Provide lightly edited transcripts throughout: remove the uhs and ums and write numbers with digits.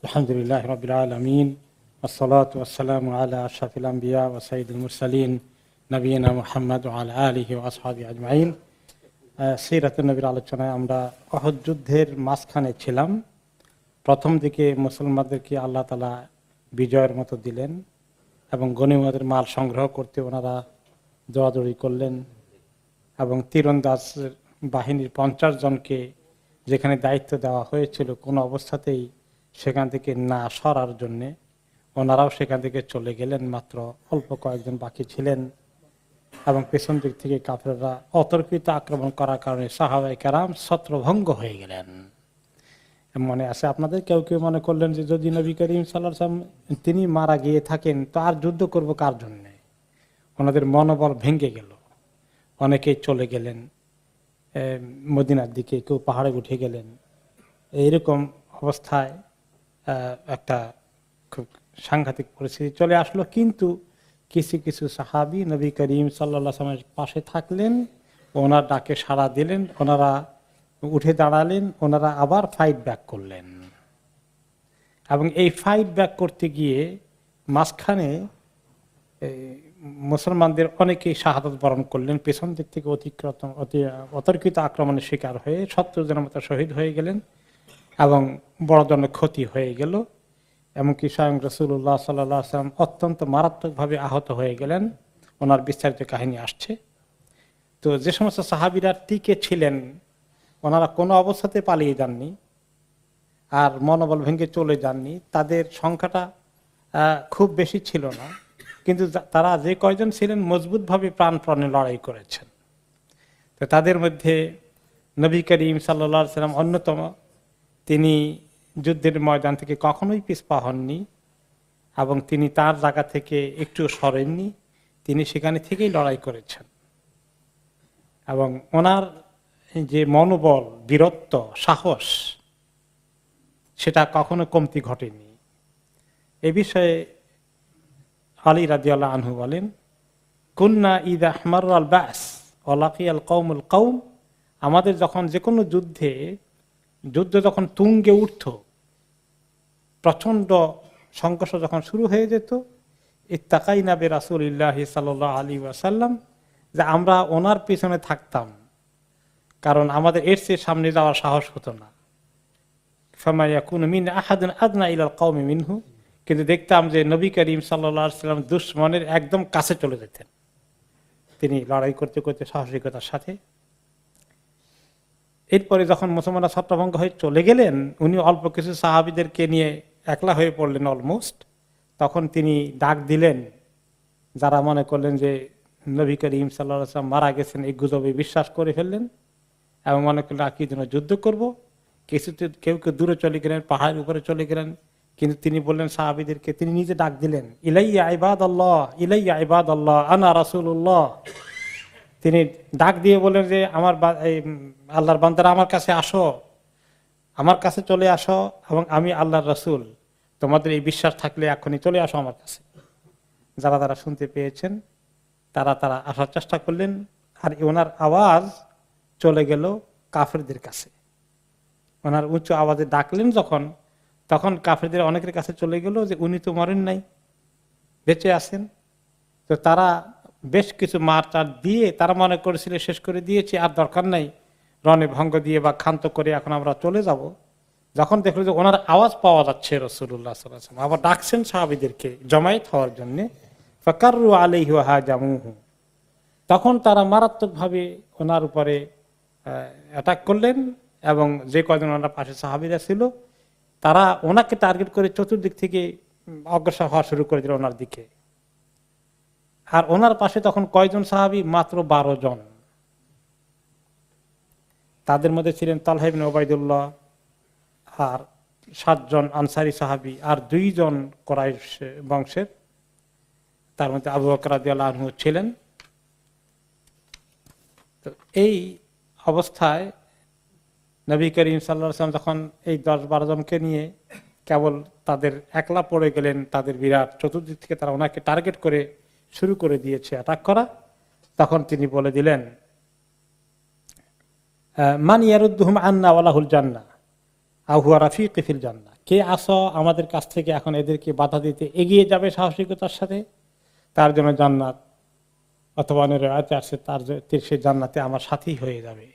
আলহামদুলিল্লাহ রাব্বিল আলামিন ওয়াসসালাতু ওয়াসসালামু আলা আশরাফিল আম্বিয়া ওয়া সাইয়্যিদুল মুরসালিন নবিয়িনা মুহাম্মদ ওয়া আলা আলিহি ওয়া আসহাবিহি আজমাইন। সিরাতুন নবীর আলোচনায় আমরা উহুদ যুদ্ধের মাঝখানে ছিলাম। প্রথম দিকে মুসলমানদেরকে আল্লাহ তাআলা বিজয়ের মতো দিলেন এবং গনিমতের মাল সংগ্রহ করতে ওনারা দৌড়াদৌড়ি করলেন এবং তীরন্দাজ বাহিনীর 50 জনকে যেখানে দায়িত্ব দেওয়া হয়েছিল কোনো অবস্থাতেই সেখান থেকে না সরার জন্যে ওনারাও সেখান থেকে চলে গেলেন। মাত্র অল্প কয়েকজন বাকি ছিলেন এবং পেছন দিক থেকে কাফেররা অতর্কিত আক্রমণ করার কারণে সাহাবায়ে কেরাম ছত্রভঙ্গ হয়ে গেলেন। মনে আছে আপনাদের কেউ কেউ মনে করলেন যে যদি নবী করিম সাল্লাল্লাহু আলাইহি ওয়াসাল্লাম তিনি মারা গিয়ে থাকেন তো আর যুদ্ধ করব কার জন্যে। ওনাদের মনোবল ভেঙে গেল, অনেকেই চলে গেলেন মদিনার দিকে, কেউ পাহাড়ে উঠে গেলেন। এইরকম অবস্থায় একটা খুব সাংঘাতিক পরিস্থিতি চলে আসলো। কিন্তু কিছু কিছু সাহাবী নবী করিম সাল্লাল্লাহু আলাইহি ওয়াসাল্লামের পাশে থাকলেন, ওনার ডাকে সাড়া দিলেন, ওনারা উঠে দাঁড়ালেন, ওনারা আবার ফাইট ব্যাক করলেন এবং এই ফাইট ব্যাক করতে গিয়ে মাঝখানে মুসলমানদের অনেকেই শাহাদাত বরণ করলেন। পেছন দিক থেকে অতর্কিত আক্রমণের শিকার হয়ে 70 জনের মতো শহীদ হয়ে গেলেন এবং বড় ধরনের ক্ষতি হয়ে গেল। এমনকি স্বয়ং রাসূলুল্লাহ সাল্লাল্লাহু আলাইহি ওয়াসাল্লাম অত্যন্ত মারাত্মকভাবে আহত হয়ে গেলেন। ওনার বিস্তারিত কাহিনী আসছে। তো যে সমস্ত সাহাবীরা টিকে ছিলেন ওনারা কোনো অবস্থাতে পালিয়ে যাননি আর মনোবল ভেঙে চলে যাননি। তাদের সংখ্যাটা খুব বেশি ছিল না, কিন্তু তারা যে কয়জন ছিলেন মজবুতভাবে প্রাণপণে লড়াই করেছেন। তো তাদের মধ্যে নবী করিম সাল্লাল্লাহু আলাইহি ওয়াসাল্লাম অন্যতম। তিনি যুদ্ধের ময়দান থেকে কখনোই পিছপা হননি এবং তিনি তার জায়গা থেকে একটু সরেননি, তিনি সেখানে থেকেই লড়াই করেছেন এবং ওনার যে মনোবল, বীরত্ব, সাহস সেটা কখনো কমতি ঘটেনি। এ বিষয়ে আলী রাদিয়াল্লাহু আনহু বলেন, কুন্না ইযা আহমারাল বাস ওয়া লাকিয়াল কওমুল কওম, আমাদের যখন যে কোনো যুদ্ধ যখন তুঙ্গে উঠত, প্রচন্ড সংঘর্ষ যখন শুরু হয়ে যেত, ইত্তাকাইনা বি রাসূলিল্লাহি সাল্লাল্লাহু আলাইহি ওয়াসাল্লাম, যে আমরা ওনার পিছনে থাকতাম, কারণ আমাদের এর চেয়ে সামনে যাওয়ার সাহস হতো না। ফামা ইয়াকুনু মিন আহাদিন আদনা ইলাল কওমি মিনহু, কিন্তু দেখতাম যে নবী করিম সাল্লাল্লাহু আলাইহি ওয়াসাল্লাম দুশমনের একদম কাছে চলে যেতেন তিনি লড়াই করতে করতে সাহসিকতার সাথে। এরপরে যখন মুসলমানরা ছত্রভঙ্গ হয়ে চলে গেলেন, উনি অল্প কিছু সাহাবীদেরকে নিয়ে একলা হয়ে পড়লেন অলমোস্ট। তখন তিনি ডাক দিলেন, যারা মনে করলেন যে নবী করিম সাল্লাল্লাহু আলাইহি ওয়াসাল্লাম মারা গেছেন এই গুজবে বিশ্বাস করে ফেললেন এবং মনে করলেন কি জন্য যুদ্ধ করব। কেউ কেউ দূরে চলে গেলেন, পাহাড়ের উপরে চলে গেলেন। কিন্তু তিনি বললেন সাহাবীদেরকে, তিনি নিজে ডাক দিলেন, ইলাইয়া ইবাদাল্লাহ, ইলাইয়া ইবাদাল্লাহ, আনা রাসূলুল্লাহ। তিনি ডাক দিয়ে বললেন যে আমার আল্লাহর বান্দারা আমার কাছে আসো, আমার কাছে চলে আসো এবং আমি আল্লাহর রাসূল, তোমাদের এই বিশ্বাস থাকলে এখনই চলে আসো আমার কাছে। যারা শুনতে পেয়েছেন তারা আসার চেষ্টা করলেন আর ওনার আওয়াজ চলে গেল কাফেরদের কাছে। ওনার উচ্চ আওয়াজে ডাকলেন তখন কাফেরদের অনেকের কাছে চলে গেল যে উনি তো মরেন নাই, বেঁচে আছেন। তো তারা বেশ কিছু মার-টার দিয়ে তারা মনে করেছিল শেষ করে দিয়েছে, আর দরকার নাই, রণে ভঙ্গ দিয়ে বা ক্ষান্ত করে এখন আমরা চলে যাব। যখন দেখলো যে ওনার আওয়াজ পাওয়া যাচ্ছে রাসূলুল্লাহ সাল্লাল্লাহু আলাইহি ওয়াসাল্লাম, আবার ডাকছেন সাহাবীদেরকে জমায়েত হওয়ার জন্য, ফাকাররু আলাইহি ওয়া হাজামুহু, তখন তারা মারাত্মকভাবে ওনার উপরে অ্যাটাক করলেন এবং যে কয়জন ওনার পাশে সাহাবীরা ছিল তারা ওনাকে টার্গেট করে চতুর্দিক থেকে অগ্রসর হওয়া শুরু করে দিল ওনার দিকে। আর ওনার পাশে তখন কয়জন সাহাবী? মাত্র 12 জন। তাদের মধ্যে ছিলেন তালহা ইবনে উবাইদুল্লাহ আর 7 জন আনসারী সাহাবী আর 2 জন কুরাইশ বংশের, তার মধ্যে আবু বকর রাদিয়াল্লাহু আনহু ছিলেন। তো এই অবস্থায় নবী করিম সাল্লাল্লাহু আলাইহি ওয়াসাল্লাম যখন এই 10-12 জনকে নিয়ে কেবল তাদের একলা পড়ে গেলেন, তাদের বিরাট চতুর্দিক থেকে তারা ওনাকে টার্গেট করে শুরু করে দিয়েছে অ্যাটাক করা, তখন তিনি বলে দিলেন, মান ইয়ারুদ্দুহুম আন্না ওয়া লাহুল জান্নাহ আও হুয়া রাফিকি ফিল জান্নাহ, কে আসো আমাদের কাছ থেকে এখন এদেরকে বাধা দিতে এগিয়ে যাবে সাহসিকতার সাথে, তার জন্য জান্নাত, অথবা অনেক রাতে আসছে তার সে জান্নাতে আমার সাথী হয়ে যাবে।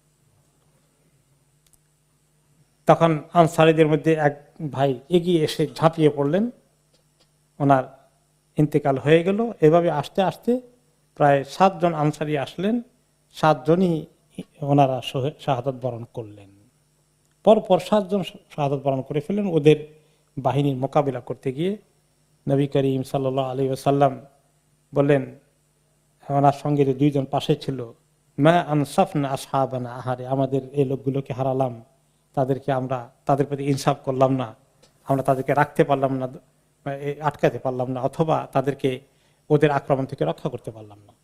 তখন আনসারীদের মধ্যে এক ভাই এগিয়ে এসে ঝাঁপিয়ে পড়লেন, ওনার ইন্তেকাল হয়ে গেল। এভাবে আস্তে আস্তে প্রায় 7 জন আনসারী আসলেন, 7 জনই ওনারা শাহাদাত বরণ করলেন। পরপর 7 জন শাহাদাত বরণ করে ফেললেন। ওদের বাহিনীর মোকাবিলা করতে গিয়ে নবী করিম সাল্লাল্লাহু আলাইহি ওয়াসাল্লাম বললেন, ওনার সঙ্গে যে 2 জন পাশে ছিল, মা আনসাফনা আসহাবানা, আহারে আমাদের এই লোকগুলোকে হারালাম, তাদেরকে আমরা তাদের প্রতি ইনসাফ করলাম না, আমরা তাদেরকে রাখতে পারলাম না, আটকাতে পারলাম না, অথবা তাদেরকে ওদের আক্রমণ থেকে রক্ষা করতে পারলাম না।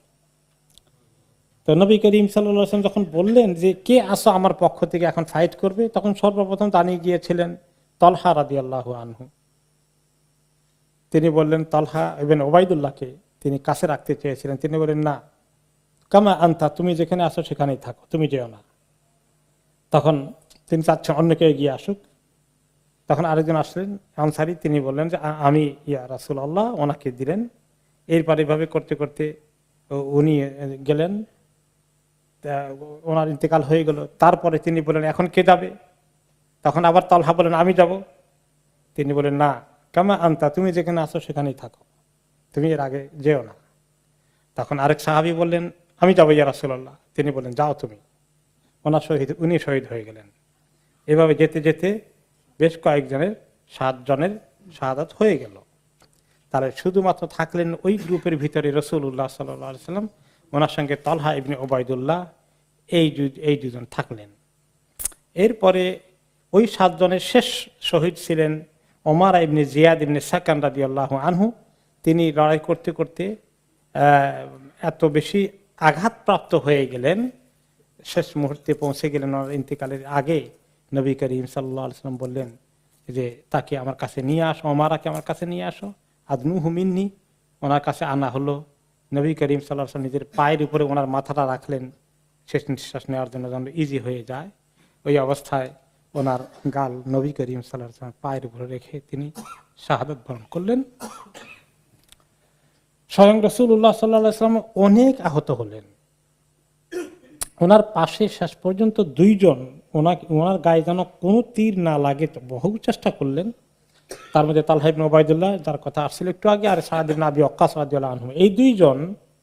তো নবী করিম সাল্লাল্লাহু আলাইহি ওয়াসাল্লাম যখন বললেন যে কে আসো আমার পক্ষ থেকে এখন ফাইট করবে, তখন সর্বপ্রথম জানিয়ে গিয়েছিলেন তলহা রাদিয়াল্লাহু আনহু। তিনি বললেন তলহা ইবনে উবাইদুল্লাহকে তিনি কাছে রাখতে চেয়েছিলেন। তিনি বললেন, না, কামা আনতা, তুমি যেখানে আসো সেখানেই থাকো, তুমি যেও না। তখন তিনি চাচ্ছেন অন্য কেউ এগিয়ে আসুক। তখন আরেকজন আসলেন আনসারী, তিনি বললেন যে আমি ইয়া রাসূলুল্লাহ, ওনাকে দিলেন। এরপর এভাবে করতে করতে উনি গেলেন, ওনার ইন্তেকাল হয়ে গেল। তারপরে তিনি বললেন এখন কে যাবে? তখন আবার তলহা বলেন আমি যাব। তিনি বলেন, না, কামা আনতা, তুমি যেখানে আসো সেখানেই থাকো, তুমি এর আগে যেও না। তখন আরেক সাহাবী বললেন আমি যাবো ইয়া রাসূলুল্লাহ। তিনি বলেন যাও তুমি। উনি শহীদ হয়ে গেলেন। এভাবে যেতে যেতে বেশ কয়েকজনের 7 জনের শাহাদাত হয়ে গেল। তাহলে শুধুমাত্র থাকলেন ওই গ্রুপের ভিতরে রাসূলুল্লাহ সাল্লাল্লাহু আলাইহি ওয়াসাল্লাম, ওনার সঙ্গে তলহা ইবনে উবাইদুল্লাহ, এই 2 জন থাকলেন। এরপরে ওই 7 জনের শেষ শহীদ ছিলেন ওমারা ইবনে জিয়াদ ইবনে সাকান রাদিয়াল্লাহু আনহু। তিনি লড়াই করতে করতে এত বেশি আঘাতপ্রাপ্ত হয়ে গেলেন, শেষ মুহূর্তে পৌঁছে গেলেন। ওনার ইন্তেকালের আগে নবী করিম সাল্লাল্লাহু আলাইহি ওয়াসাল্লাম বললেন যে তাকে আমার কাছে নিয়ে আসো, ওমারাকে আমার কাছে নিয়ে আসো। আদনুহু মিন্নি, ওনার কাছে আনা হলো। নবী করিম সাল্লাল্লাহু আলাইহি ওয়াসাল্লাম নিজের পায়ের উপরে ওনার মাথাটা রাখলেন, শেষ নিঃশ্বাস নেওয়ার জন্য যেন ইজি হয়ে যায়। ওই অবস্থায় ওনার গাল নবী করিম সাল্লাল্লাহু আলাইহি ওয়াসাল্লাম পায়ের উপরে রেখে তিনি শাহাদাত বরণ করলেন। স্বয়ং রাসূলুল্লাহ সাল্লাল্লাহু আলাইহি ওয়াসাল্লাম অনেক আহত হলেন। ওনার পাশে শেষ পর্যন্ত 2 জন ওনার গায়ে যেন কোনো তীর না লাগে বহু চেষ্টা করলেন। তার মধ্যে তালহা ইবনে উবাইদুল্লাহ, যার কথা আসছিল একটু আগে, আর সাদ ইবনে আবি ওয়াক্কাস রাদিয়াল্লাহু আনহু, এই 2 জন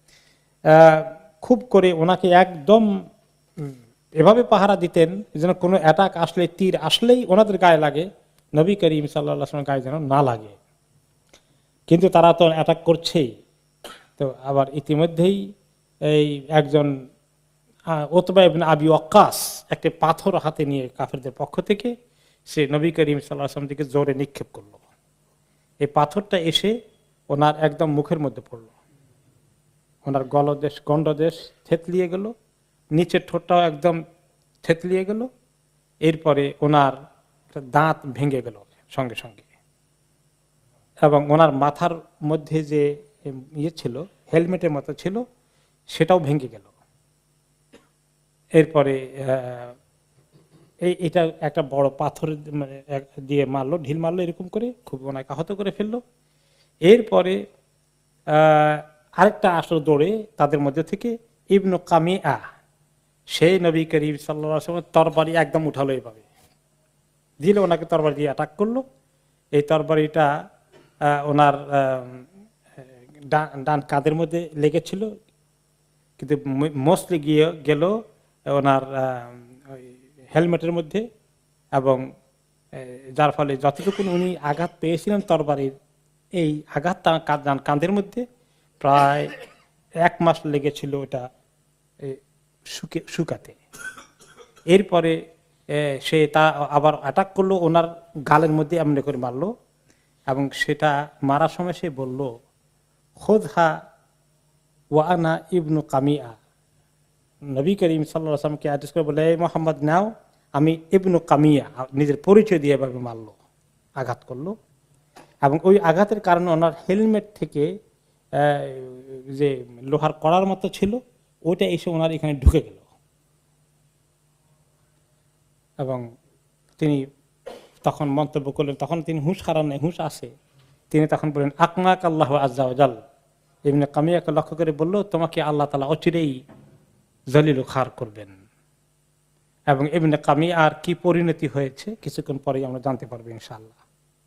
খুব করে ওনাকে একদম এভাবে পাহারা দিতেন যেন কোনো অ্যাটাক আসলে, তীর আসলেই ওনাদের গায়ে লাগে, নবী করিম সাল্লাল্লাহু আলাইহি ওয়াসাল্লামের গায়ে যেন না লাগে। কিন্তু তারা তো অ্যাটাক করছেই। তো আবার ইতিমধ্যেই এই একজন উতবা ইবনে আবি ওয়াক্কাস একটা পাথর হাতে নিয়ে কাফেরদের পক্ষ থেকে সে নবী করিম সাল্লাল্লাহু আলাইহি ওয়াসাল্লাম দিকে জোরে নিক্ষেপ করলো। এই পাথরটা এসে ওনার একদম মুখের মধ্যে পড়লো, ওনার গণ্ডদেশ থেতলিয়ে গেল, নিচের ঠোঁটটাও একদম থেতলিয়ে গেল। এরপরে ওনার দাঁত ভেঙে গেল সঙ্গে সঙ্গে, এবং ওনার মাথার মধ্যে যে ইয়ে ছিল, হেলমেটের মতো ছিল, সেটাও ভেঙে গেল। এরপরে এটা একটা বড় পাথর দিয়ে মারলো, ঢিল মারলো, এরকম করে খুব ওনাকে আহত করে ফেললো। এরপরে আরেকটা আসলো দৌড়ে তাদের মধ্যে থেকে, ইবনু কামিয়া, সেই নবী করিম সাল্লাল্লাহু আলাইহি ওয়াসাল্লাম তরবারি একদম উঠালো, এইভাবে দিলে ওনাকে তরবারি দিয়ে অ্যাটাক করলো। এই তরবারিটা ওনার ডান কাঁধের মধ্যে লেগেছিল, কিন্তু মোস্টলি গিয়ে গেল ওনার হেলমেটের মধ্যে, এবং যার ফলে যতটুকু উনি আঘাত পেয়েছিলেন তরবারির, এই আঘাত কাঁধের মধ্যে প্রায় 1 মাস লেগেছিল ওটা শুকাতে। এরপরে সে তা আবার অ্যাটাক করলো, ওনার গালের মধ্যে এমনি করে মারলো, এবং সেটা মারার সময় সে বলল, খুযহা ওয়া আনা ইবনু কামিয়া। নবী করিম সাল্লাল্লাহু আলাইহি ওয়াসাল্লামকে অ্যাড্রেস করে বলে, এই মুহাম্মদ নাও, আমি ইবনু কামিয়া, নিজের পরিচয় দিয়ে এভাবে মারলো, আঘাত করলো। এবং ওই আঘাতের কারণে ওনার হেলমেট থেকে যে লোহার কড়ার মতো ছিল, ওইটা এসে ওনার এখানে ঢুকে গেল, এবং তিনি তখন মন্তব্য করলেন, তখন তিনি হুঁশ হারান নাই, হুঁশ আসে। তিনি তখন বললেন আকমাক আল্লাহ আজ্জা ওয়াজাল। ইবনে কামিয়াকে লক্ষ্য করে বলল, তোমাকে আল্লাহ তাআলা অচিরেই জলিল খার করবেন। এবং ইবনে কামিয়ার কি পরিণতি হয়েছে কিছুক্ষণ পরেই আমরা জানতে পারবো ইনশাআল্লাহ।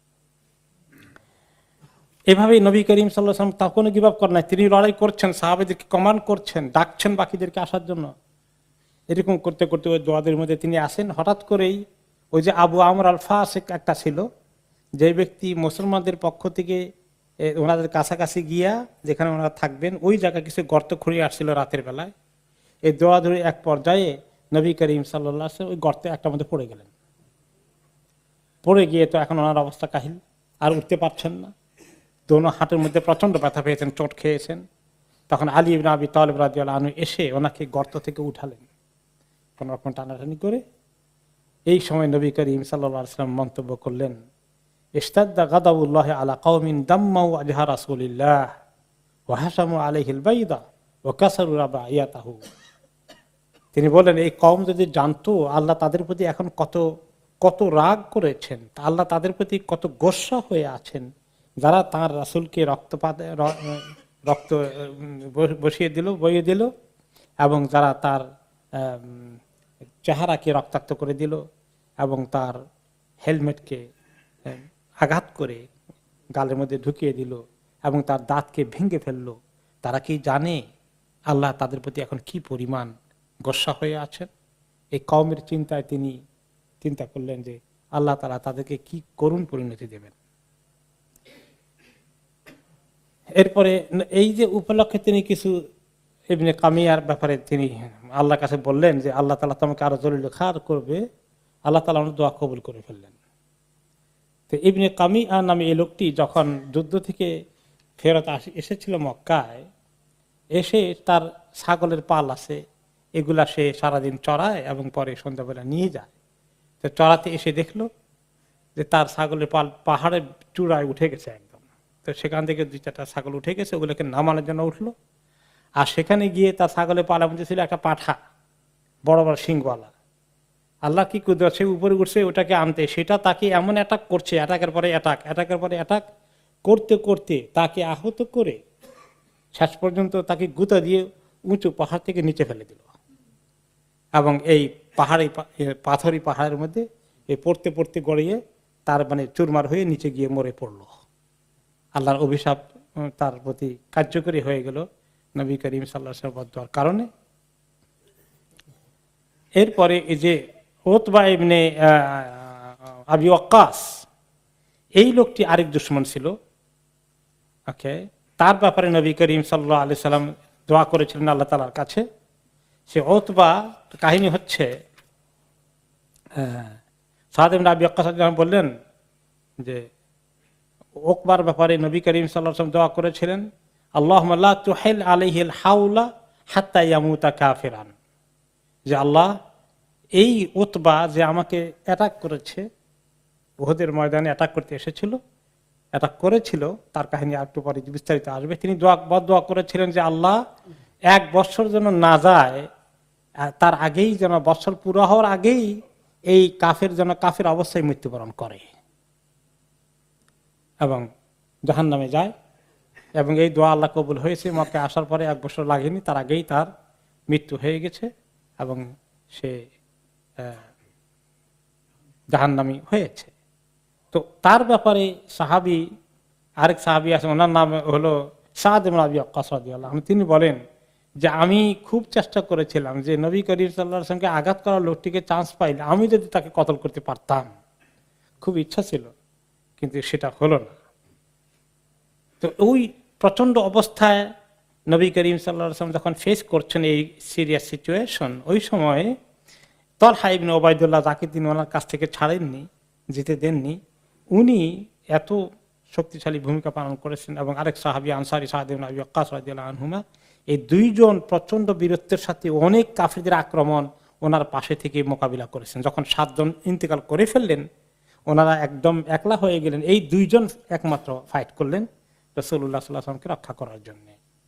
এভাবেই নবী করিম সাল্লাল্লাহু আলাইহি ওয়াসাল্লাম তখনও গিভ আপ করেন নাই, তিনি লড়াই করছেন, সাহাবাদেরকে কমান্ড করছেন, ডাকছেন বাকিদেরকে আসার জন্য। এরকম করতে করতে ওই দোয়াদের মধ্যে তিনি আসেন। হঠাৎ করেই ওই যে আবু আমর আল ফাসিক একটা ছিল, যে ব্যক্তি মুসলমানদের পক্ষ থেকে ওনাদের কাছাকাছি গিয়া যেখানে ওনারা থাকবেন ওই জায়গায় কিছু গর্ত খুঁড়িয়ে আসছিল রাতের বেলায়। এই দোয়া ধরে এক পর্যায়ে নবী করিম সাল্লাল্লাহু আলাইহি ওয়াসাল্লাম ওই গর্তে একটা মধ্যে পড়ে গেলেন। পড়ে গিয়ে তো এখন ওনার অবস্থা কাহিল, আর উঠতে পারছেন না। দোনো হাঁটুর মধ্যে প্রচন্ড ব্যথা পেয়েছেন, চোট খেয়েছেন। তখন আলী ইবনে আবি তালিব রাদিয়াল্লাহু আনহু এসে ওনাকে গর্ত থেকে উঠালেন কোন রকম টানাটানি করে। এই সময় নবী করিম সাল্লাল্লাহু আলাইহি ওয়াসাল্লাম মন্তব্য করলেন, ইশতাদ্দা গাদাবুল্লাহ আলা কওমিন দাম্মাউ আজহা রাসূলিল্লাহ ওয়া হাসামু আলাইহিল বাইদা ওয়া কাসারু রাবাইয়াতাহু। তিনি বলেন, এই কওম যদি জানতো আল্লাহ তাদের প্রতি এখন কত কত রাগ করেছেন, আল্লাহ তাদের প্রতি কত গোস্বা হয়ে আছেন, যারা তাঁর রাসূলকে রক্ত বইয়ে দিল এবং যারা তার চেহারাকে রক্তাক্ত করে দিল এবং তার হেলমেটকে আঘাত করে গালের মধ্যে ঢুকিয়ে দিল এবং তার দাঁতকে ভেঙে ফেললো, তারা কি জানে আল্লাহ তাদের প্রতি এখন কি পরিমাণ গোস্বা হয়ে আছেন? এই কওমের চিন্তায় তিনি চিন্তা করলেন যে আল্লাহ তাআলা তাদেরকে কি করুণ পরিণতি দেবেন। এরপরে এই যে উপলক্ষে তিনি কিছু ইবনে কামিয়ার ব্যাপারে তিনি আল্লাহর কাছে বললেন যে আল্লাহ তাআলা তোমাকে আরো জলিল খার করবে। আল্লাহ তাআলা ওনার দোয়া কবুল করে ফেললেন। তো ইবনে কামিয়া নামে এই লোকটি যখন যুদ্ধ থেকে ফেরত এসেছিল মক্কায়, এসে তার ছাগলের পাল আছে, এগুলা সে সারাদিন চড়ায় এবং পরে সন্ধ্যাবেলা নিয়ে যায়। তো চড়াতে এসে দেখলো যে তার ছাগলের পাল পাহাড়ের চূড়ায় উঠে গেছে একদম। তো সেখান থেকে 2-4টা ছাগল উঠে গেছে, ওগুলোকে নামানোর জন্য উঠলো। আর সেখানে গিয়ে তার ছাগলের পালার মধ্যে ছিল একটা পাঠা, বড় বড় শিংওয়ালা। আল্লাহ কি কুদরত, সে উপরে উঠছে ওটাকে আনতে, সেটা তাকে এমন অ্যাটাক করছে, অ্যাটাকের পরে অ্যাটাক করতে করতে তাকে আহত করে শেষ পর্যন্ত তাকে গুঁতা দিয়ে উঁচু পাহাড় থেকে নিচে ফেলে দিল। এবং এই পাথরি পাহাড়ের মধ্যে পড়তে পড়তে গড়িয়ে তার চুরমার হয়ে নিচে গিয়ে মরে পড়লো। আল্লাহর অভিশাপ তার প্রতি কার্যকরী হয়ে গেল নবী করিম সাল্লাল্লাহু আলাইহি ওয়াসাল্লাম দোয়ার কারণে। এরপরে এই যে উতবা ইবনে আবি ওয়াক্কাস, এই লোকটি আরেক দুশমন ছিল। ওকে, তার ব্যাপারে নবী করিম সাল্লাল্লাহু আলাইহি ওয়াসাল্লাম দোয়া করেছিলেন আল্লাহ তাআলার কাছে। সে উতবা কাহিনী হচ্ছে, সাদ ইবনে আবি ওয়াক্কাস বললেন যে উকবার ব্যাপারে নবী করিম সাল্লাল্লাহু আলাইহি ওয়াসাল্লাম দোয়া করেছিলেন, আল্লাহুম্মা লা তুহিল আলাইহিল হাওলা হাত্তা ইয়ামুতা কাফিরান, যে আল্লাহ এই উতবা যে আমাকে অ্যাটাক করেছে, উহুদের ময়দানে অ্যাটাক করতে এসেছিল, অ্যাটাক করেছিল, তার কাহিনী একটু পরে বিস্তারিত আসবে। তিনি দোয়া করেছিলেন যে আল্লাহ 1 বছর যেন না যায়, তার আগেই যেন, বছর পুরো হওয়ার আগেই এই কাফের যেন কাফের অবস্থায় মৃত্যুবরণ করে এবং জাহান্নামে যায়। এবং এই দোয়া আল্লাহ কবুল হয়েছে। মক্কায় আসার পরে 1 বছর লাগেনি, তার আগেই তার মৃত্যু হয়ে গেছে এবং সে জাহান্নামী হয়েছে। তো তার ব্যাপারে আরেক সাহাবী আছে, ওনার নাম হলো সাদ ইবনে আবি ওয়াক্কাস রাদিয়াল্লাহু আনহু। তিনি বলেন যে আমি খুব চেষ্টা করেছিলাম যে নবী করিম সাল্লাল্লাহু আলাইহি ওয়াসাল্লামকে আঘাত করার লোকটিকে চান্স পাইলে আমি যদি তাকে কতল করতে পারতাম, খুব ইচ্ছা ছিল, কিন্তু সেটা হলো না। তো ওই প্রচন্ড অবস্থায় নবী করিম সাল্লাল্লাহু আলাইহি ওয়াসাল্লাম যখন ফেস করছেন এই সিরিয়াস সিচুয়েশন, ওই সময় তালহা ইবনে উবাইদুল্লাহ, যাকে তিনি ওনার কাছ থেকে ছাড়েননি, যেতে দেননি, উনি এত শক্তিশালী ভূমিকা পালন করেছেন। এবং আরেক সাহাবী আনসারী সাদ ইবনে আবি ওয়াক্কাস রাদিয়াল্লাহু আনহুমা, এই 2 জন প্রচন্ড বীরত্বের সাথে অনেক কাফিরদের আক্রমণ ওনার পাশে থেকে মোকাবিলা করেছেন। যখন 7 জন ইন্তেকাল করে ফেললেন, ওনারা একদম একলা হয়ে গেলেন, এই 2 জন একমাত্র ফাইট করলেন রাসূলুল্লাহ সাল্লাল্লাহু আলাইহি ওয়াসাল্লামকে রক্ষা করার জন্য।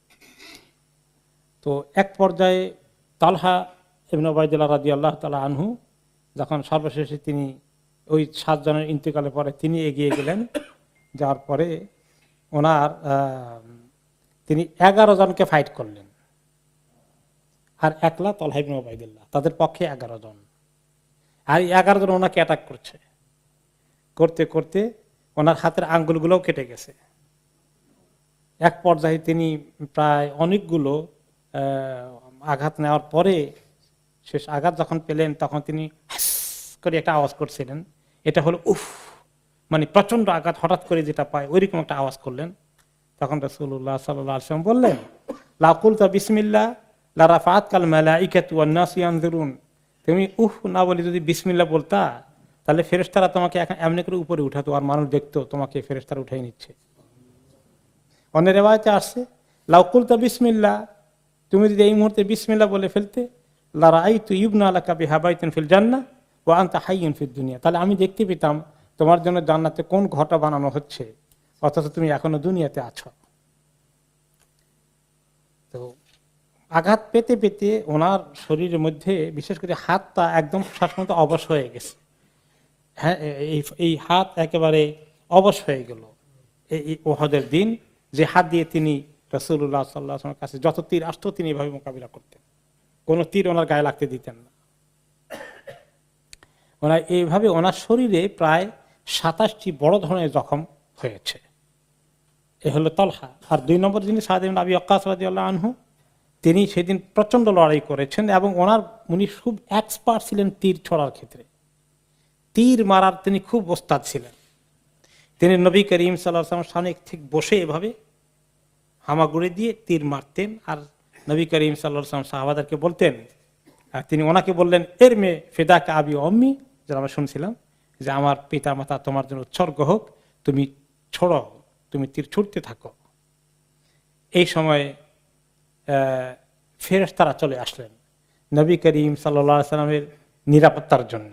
তো এক পর্যায়ে তালহা ইবনে উবাইদুল্লাহ রাদিয়াল্লাহু তাআলা আনহু যখন সর্বশেষে তিনি ওই 7 জনের ইন্তেকালের পরে তিনি এগিয়ে গেলেন, যাওয়ার পরে ওনার তিনি 11 জনকে ফাইট করলেন, আর একলা তলহা ইবনে উবাইদুল্লাহ, তাদের পক্ষে 11 জন, আর 11 জন ওনাকে অ্যাটাক করছে। করতে করতে ওনার হাতের আঙ্গুলগুলোও কেটে গেছে। এক পর্যায়ে তিনি প্রায় অনেকগুলো আঘাত নেওয়ার পরে শেষ আঘাত যখন পেলেন তখন তিনি হাস করে একটা আওয়াজ করছিলেন, এটা হলো উফ, মানে প্রচন্ড আঘাত হঠাৎ করে যেটা পায় ওইরকম একটা আওয়াজ করলেন। তখন রাসূলুল্লাহ সাল্লাল্লাহু আলাইহি ওয়াসাল্লাম বললেন, লা কুলতা বিসমিল্লাহ লা রাফাত কাল মালাইকাতু ওয়ান নাস ইয়ানজুরুন, তুমি উফ না বলে যদি বিসমিল্লাহ বলতা তাহলে ফেরেশতারা তোমাকে এখন এমনি করে উপরে উঠাতো আর মানুষ দেখতো তোমাকে ফেরেশতারা উঠাই নিচ্ছে। অন্য রিওয়ায়াতে আসছে লা কুলতা বিসমিল্লাহ, তুমি যদি এই মুহূর্তে বিসমিল্লাহ বলে ফেলতে, লা রাআইতু ইবনা লাকা বিহা বাইতান ফিল জান্নাহ ওয়া আনতা হাইয়ুন ফিদ দুনিয়া, তাহলে আমি দেখতে পেতাম তোমার জন্য জান্নাতে কোন ঘরটা বানানো হচ্ছে, অথচ তুমি এখনো দুনিয়াতে আছো। তো আঘাত পেতে পেতে ওনার শরীরের মধ্যে বিশেষ করে হাতটা একদম শ্বাসমত অবশ হয়ে গেছে। হ্যাঁ, এই হাত একেবারে অবশ হয়ে গেল এই উহুদের দিন, যে হাত দিয়ে তিনি রাসূলুল্লাহ সাল্লাল্লাহু আলাইহি ওয়াসাল্লামের কাছে যত তীর আসতো তিনি এভাবে মোকাবিলা করতেন, কোন তীর ওনার গায়ে লাগতে দিতেন না। ওনার এইভাবে ওনার শরীরে প্রায় 27টি বড় ধরনের জখম হয়েছে। এ হলো তলহা। আর 2 নম্বর যিনি সাদ ইবনে আবি ওয়াক্কাস রাদিয়াল্লাহু আনহু, তিনি সেদিন প্রচন্ড লড়াই করেছেন এবং উনি খুব এক্সপার্ট ছিলেন তীর ছোড়ার ক্ষেত্রে, তীর মারার তিনি খুব ওস্তাদ ছিলেন। তিনি নবী করিম সাল্লাল্লাহু আলাইহি ওয়াসাল্লামের সামনে ঠিক বসে এভাবে হামাগুড়ি দিয়ে তীর মারতেন, আর নবী করিম সাল্লাল্লাহু আলাইহি ওয়াসাল্লাম সাহাবাদেরকে বলতেন, আর তিনি ওনাকে বললেন এর মে ফিদাকা আবি অম্মি, যেটা আমরা শুনছিলাম যে আমার পিতা মাতা তোমার জন্য উৎসর্গ হোক, তুমি ছোড়ো, তুমি তীর ছুটতে থাকো। এই সময় ফেরেশতারা চলে আসলেন নবী করিম সাল্লাল্লাহু আলাইহি ওয়াসাল্লামের নিরাপত্তার জন্য।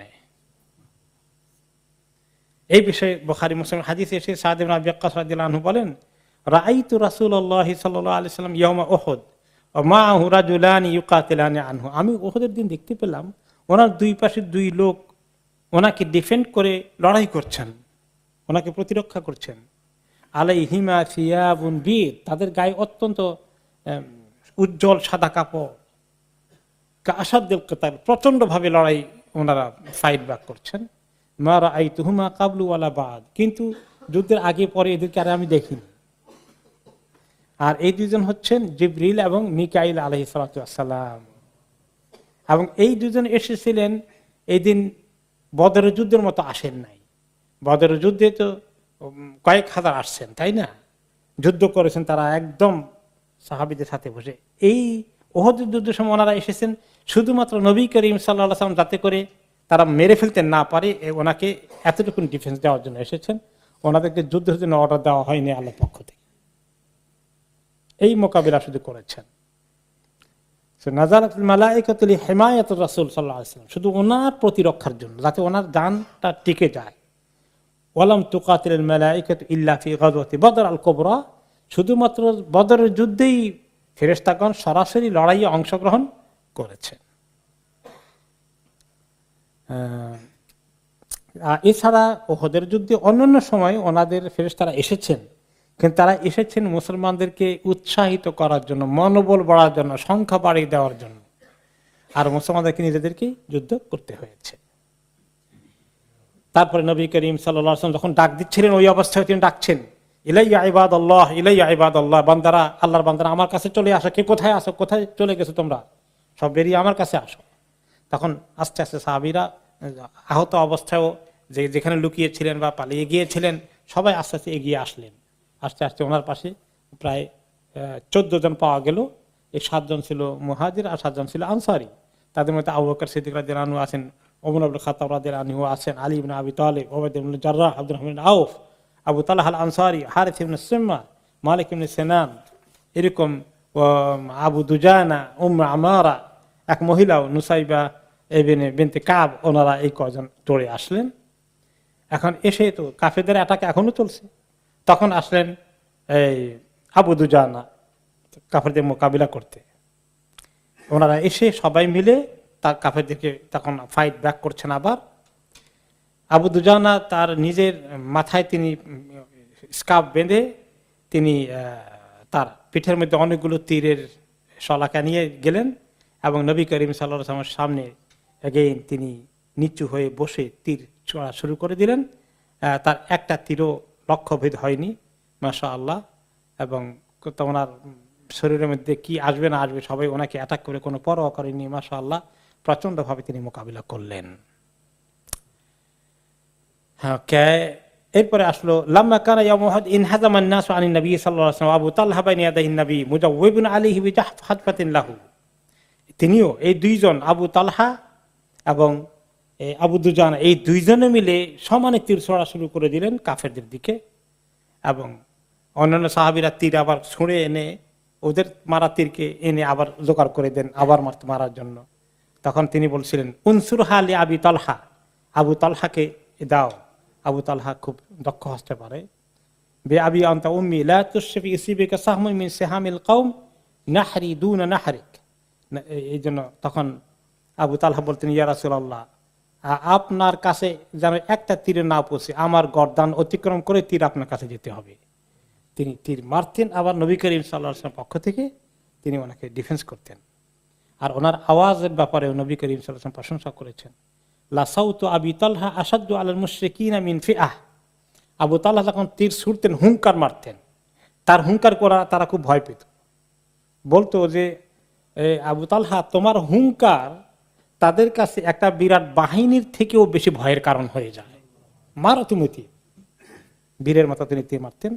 এই বিষয়ে বুখারী মুসলিম হাদিসে এসে সাদ ইবনে আবি ওয়াক্কাস রাদিয়াল্লাহু আনহু বলেন, রাআইতু রাসূলুল্লাহ সাল্লাল্লাহু আলাইহি ওয়াসাল্লাম ইয়াউমা উহুদ ওয়া মাআহু রাজুলানি ইউকাতিলানি আনহু, আমি উহুদের দিন দেখতে পেলাম ওনার দুই পাশে 2 লোক ওনাকে ডিফেন্ড করে লড়াই করছেন, ওনাকে প্রতিরক্ষা করছেন। আলাইহিমা সিয়াবুন বীর, তাদের গায়ে অত্যন্ত উজ্জ্বল সাদা কাপড়, কাসাদ্দিল কিতাল, প্রচন্ড ভাবে লড়াই ওনারা ফাইট ব্যাক করছেন। মা রাআইতুহুমা ক্বাবলু ওয়ালা বাদ, কিন্তু যুদ্ধের আগে পরে এদেরকে আর আমি দেখিনি। আর এই 2 জন হচ্ছেন জিবরিল এবং মিকাইল আলাইহিস সালাতু ওয়াস সালাম, এবং এই 2 জন এসেছিলেন এই দিন বদরের যুদ্ধের মতো আসেন নাই। বদরের যুদ্ধে তো কয়েক হাজার আসছেন, তাই না, যুদ্ধ করেছেন তারা একদম সাহাবীদের সাথে বসে। এই উহুদের যুদ্ধের সময় ওনারা এসেছেন শুধুমাত্র নবী করিম সাল্লাল্লাহু আলাইহি ওয়াসাল্লাম যাতে করে তারা মেরে ফেলতে না পারে, ওনাকে এতটুকু ডিফেন্স দেওয়ার জন্য এসেছেন। ওনাদেরকে যুদ্ধের জন্য অর্ডার দেওয়া হয়নি আল্লাহর পক্ষ থেকে, এই মোকাবিলা শুধু করেছেন। নাযালাতুল মালায়েকাতু লিহিমায়াতির রাসূল সাল্লাল্লাহু আলাইহি ওয়াসাল্লাম, শুধু ওনার প্রতিরক্ষার জন্য, যাতে ওনার জানটা টিকে যায়। ওয়ালাম তুকাতিলুল মালায়েকাতু ইল্লা ফি গাযওয়াতি বদর আল কুবরা, শুধুমাত্র বদরের যুদ্ধেই ফেরেশতাগণ সরাসরি লড়াইয়ে অংশগ্রহণ করেছেন। এছাড়া উহুদের যুদ্ধে অন্যান্য সময় ওনাদের ফেরেশতারা এসেছেন, কিন্তু তারা এসেছেন মুসলমানদেরকে উৎসাহিত করার জন্য, মনোবল বাড়ার জন্য, সংখ্যা বাড়িয়ে দেওয়ার জন্য, আর মুসলমানদেরকে নিজেদেরকে যুদ্ধ করতে হয়েছে। তারপরে নবী করিম সাল্লাল্লাহু আলাইহি ওয়াসাল্লাম যখন ডাক দিচ্ছিলেন, ওই অবস্থায় তিনি ডাকছেন, ইলাইয়া ইবাদাল্লাহ, ইলাইয়া ইবাদাল্লাহ, বান্দারা, আল্লাহর বান্দারা আমার কাছে চলে আসো। কে কোথায় আসো, কোথায় চলে গেছো তোমরা, সব বেরিয়ে আমার কাছে আসো। তখন আস্তে আস্তে সাহাবীরা আহত অবস্থায়ও যেখানে লুকিয়েছিলেন বা পালিয়ে গিয়েছিলেন সবাই আস্তে আস্তে এগিয়ে আসলেন। আস্তে আস্তে ওনার পাশে প্রায় 14 জন পাওয়া গেল। এই 7 জন ছিল মুহাজির আর 7 জন ছিল আনসারী। তাদের মধ্যে আবু বকর সিদ্দিক রাদিয়াল্লাহু আনহু আছেন, ওমর ইবনে খাত্তাব রাদিয়াল্লাহু আনহু আছেন, আলী ইবনে আবি তালিব, উবাইদা ইবনে জাররাহ, আব্দুর রহমান ইবনে আউফ, আবু তালহা আল আনসারী, হারিস ইবনে সিম্মা, মালিক ইবনে সিনান, এরকম আবু দুজানা, আমারা, এক মহিলাও নুসাইবা বিনতে কাব, ওনারা এই কজন টরে আসলেন। এখন এসে তো কাফেরদের অ্যাটাক এখনো চলছে। তখন আসলেন এই আবু দুজানা কাফেরদের মোকাবিলা করতে। ওনারা এসে সবাই মিলে তার কাফেরদেরকে তখন ফাইট ব্যাক করছেন আবার। আবু দুজানা তার নিজের মাথায় তিনি স্কার্ফ বেঁধে তিনি তার পিঠের মধ্যে অনেকগুলো তীরের শলাকা নিয়ে গেলেন এবং নবী করিম সাল্লাল্লাহু আলাইহি ওয়াসাল্লামের সামনে এগেইন তিনি নিচু হয়ে বসে তীর ছোড়া শুরু করে দিলেন। তার একটা তীরও লক্ষ্যভেদ হয়নি, মাশাআল্লাহ। এবং ওনার শরীরের মধ্যে কি আসবে না আসবে সবাই ওনাকে অ্যাটাক করে কোনো পরোয়া করেনি, মাশাআল্লাহ। প্রচন্ডভাবে তিনি মোকাবিলা করলেন। এরপরে আসলো লাম্মা কানা ইয়াউম উহুদ ইনহাজামান নাসু আনিন নবী সাল্লাল্লাহু আলাইহি ওয়াসাল্লাম আবু তালহা বাইনা ইয়াদাইন নবী মুজাওবিবুন আলাইহি বিজাহফাতিন লাহু। তিনিও এই দুইজন আবু তালহা এবং আবু দুজানা এই দুইজনে মিলে সমানে তীর ছোড়া শুরু করে দিলেন কাফেরদের দিকে। এবং অন্যান্য সাহাবীরা তীর আবার ছুঁড়ে এনে ওদের মারা তীরকে এনে আবার জোগাড় করে দেন আবার মারার জন্য। তখন তিনি বলছিলেন উনসুরহা লি আবি তালহা, আবু তালহাকে দাও। আবু তালহা খুব দক্ষ হতে পারে। বে আবি আনতা উম্মি লা তুশফি ইসিবিকা সাহমুন মিন সিহামিল কওম নাহরি দুনা নাহরিক। এই জন্য তখন আবু তালহা বলতেন, ইয়া রাসূলুল্লাহ, আপনার কাছে যেন একটা তীরে না পৌঁছে, আমার গর্দান অতিক্রম করে তীর আপনার কাছে যেতে হবে। তিনি তীর মারতেন, আবার নবী করিম সাল্লাল্লাহু আলাইহি ওয়াসাল্লাম পক্ষ থেকে তিনি ওনাকে ডিফেন্স করতেন। আর ওনার আওয়াজের ব্যাপারে নবী করিম সাল্লাল্লাহু আলাইহি ওয়াসাল্লাম প্রশংসা করেছেন। লা সাউতু আবি তালহা আশাদ্দু আলাল মুশরিকিনা মিন ফিআহ। আবু তালহা যখন তীর ছুড়তেন, হুঙ্কার মারতেন, তার হুঙ্কার করা তারা খুব ভয় পেত। বলতো যে আবু তালহা, তোমার হুঙ্কার তাদের কাছে একটা বিরাট বাহিনীর থেকেও বেশি ভয়ের কারণ হয়ে যায়, মারো তুমি তীর। বীরের মতো তিনি তীর মারতেন।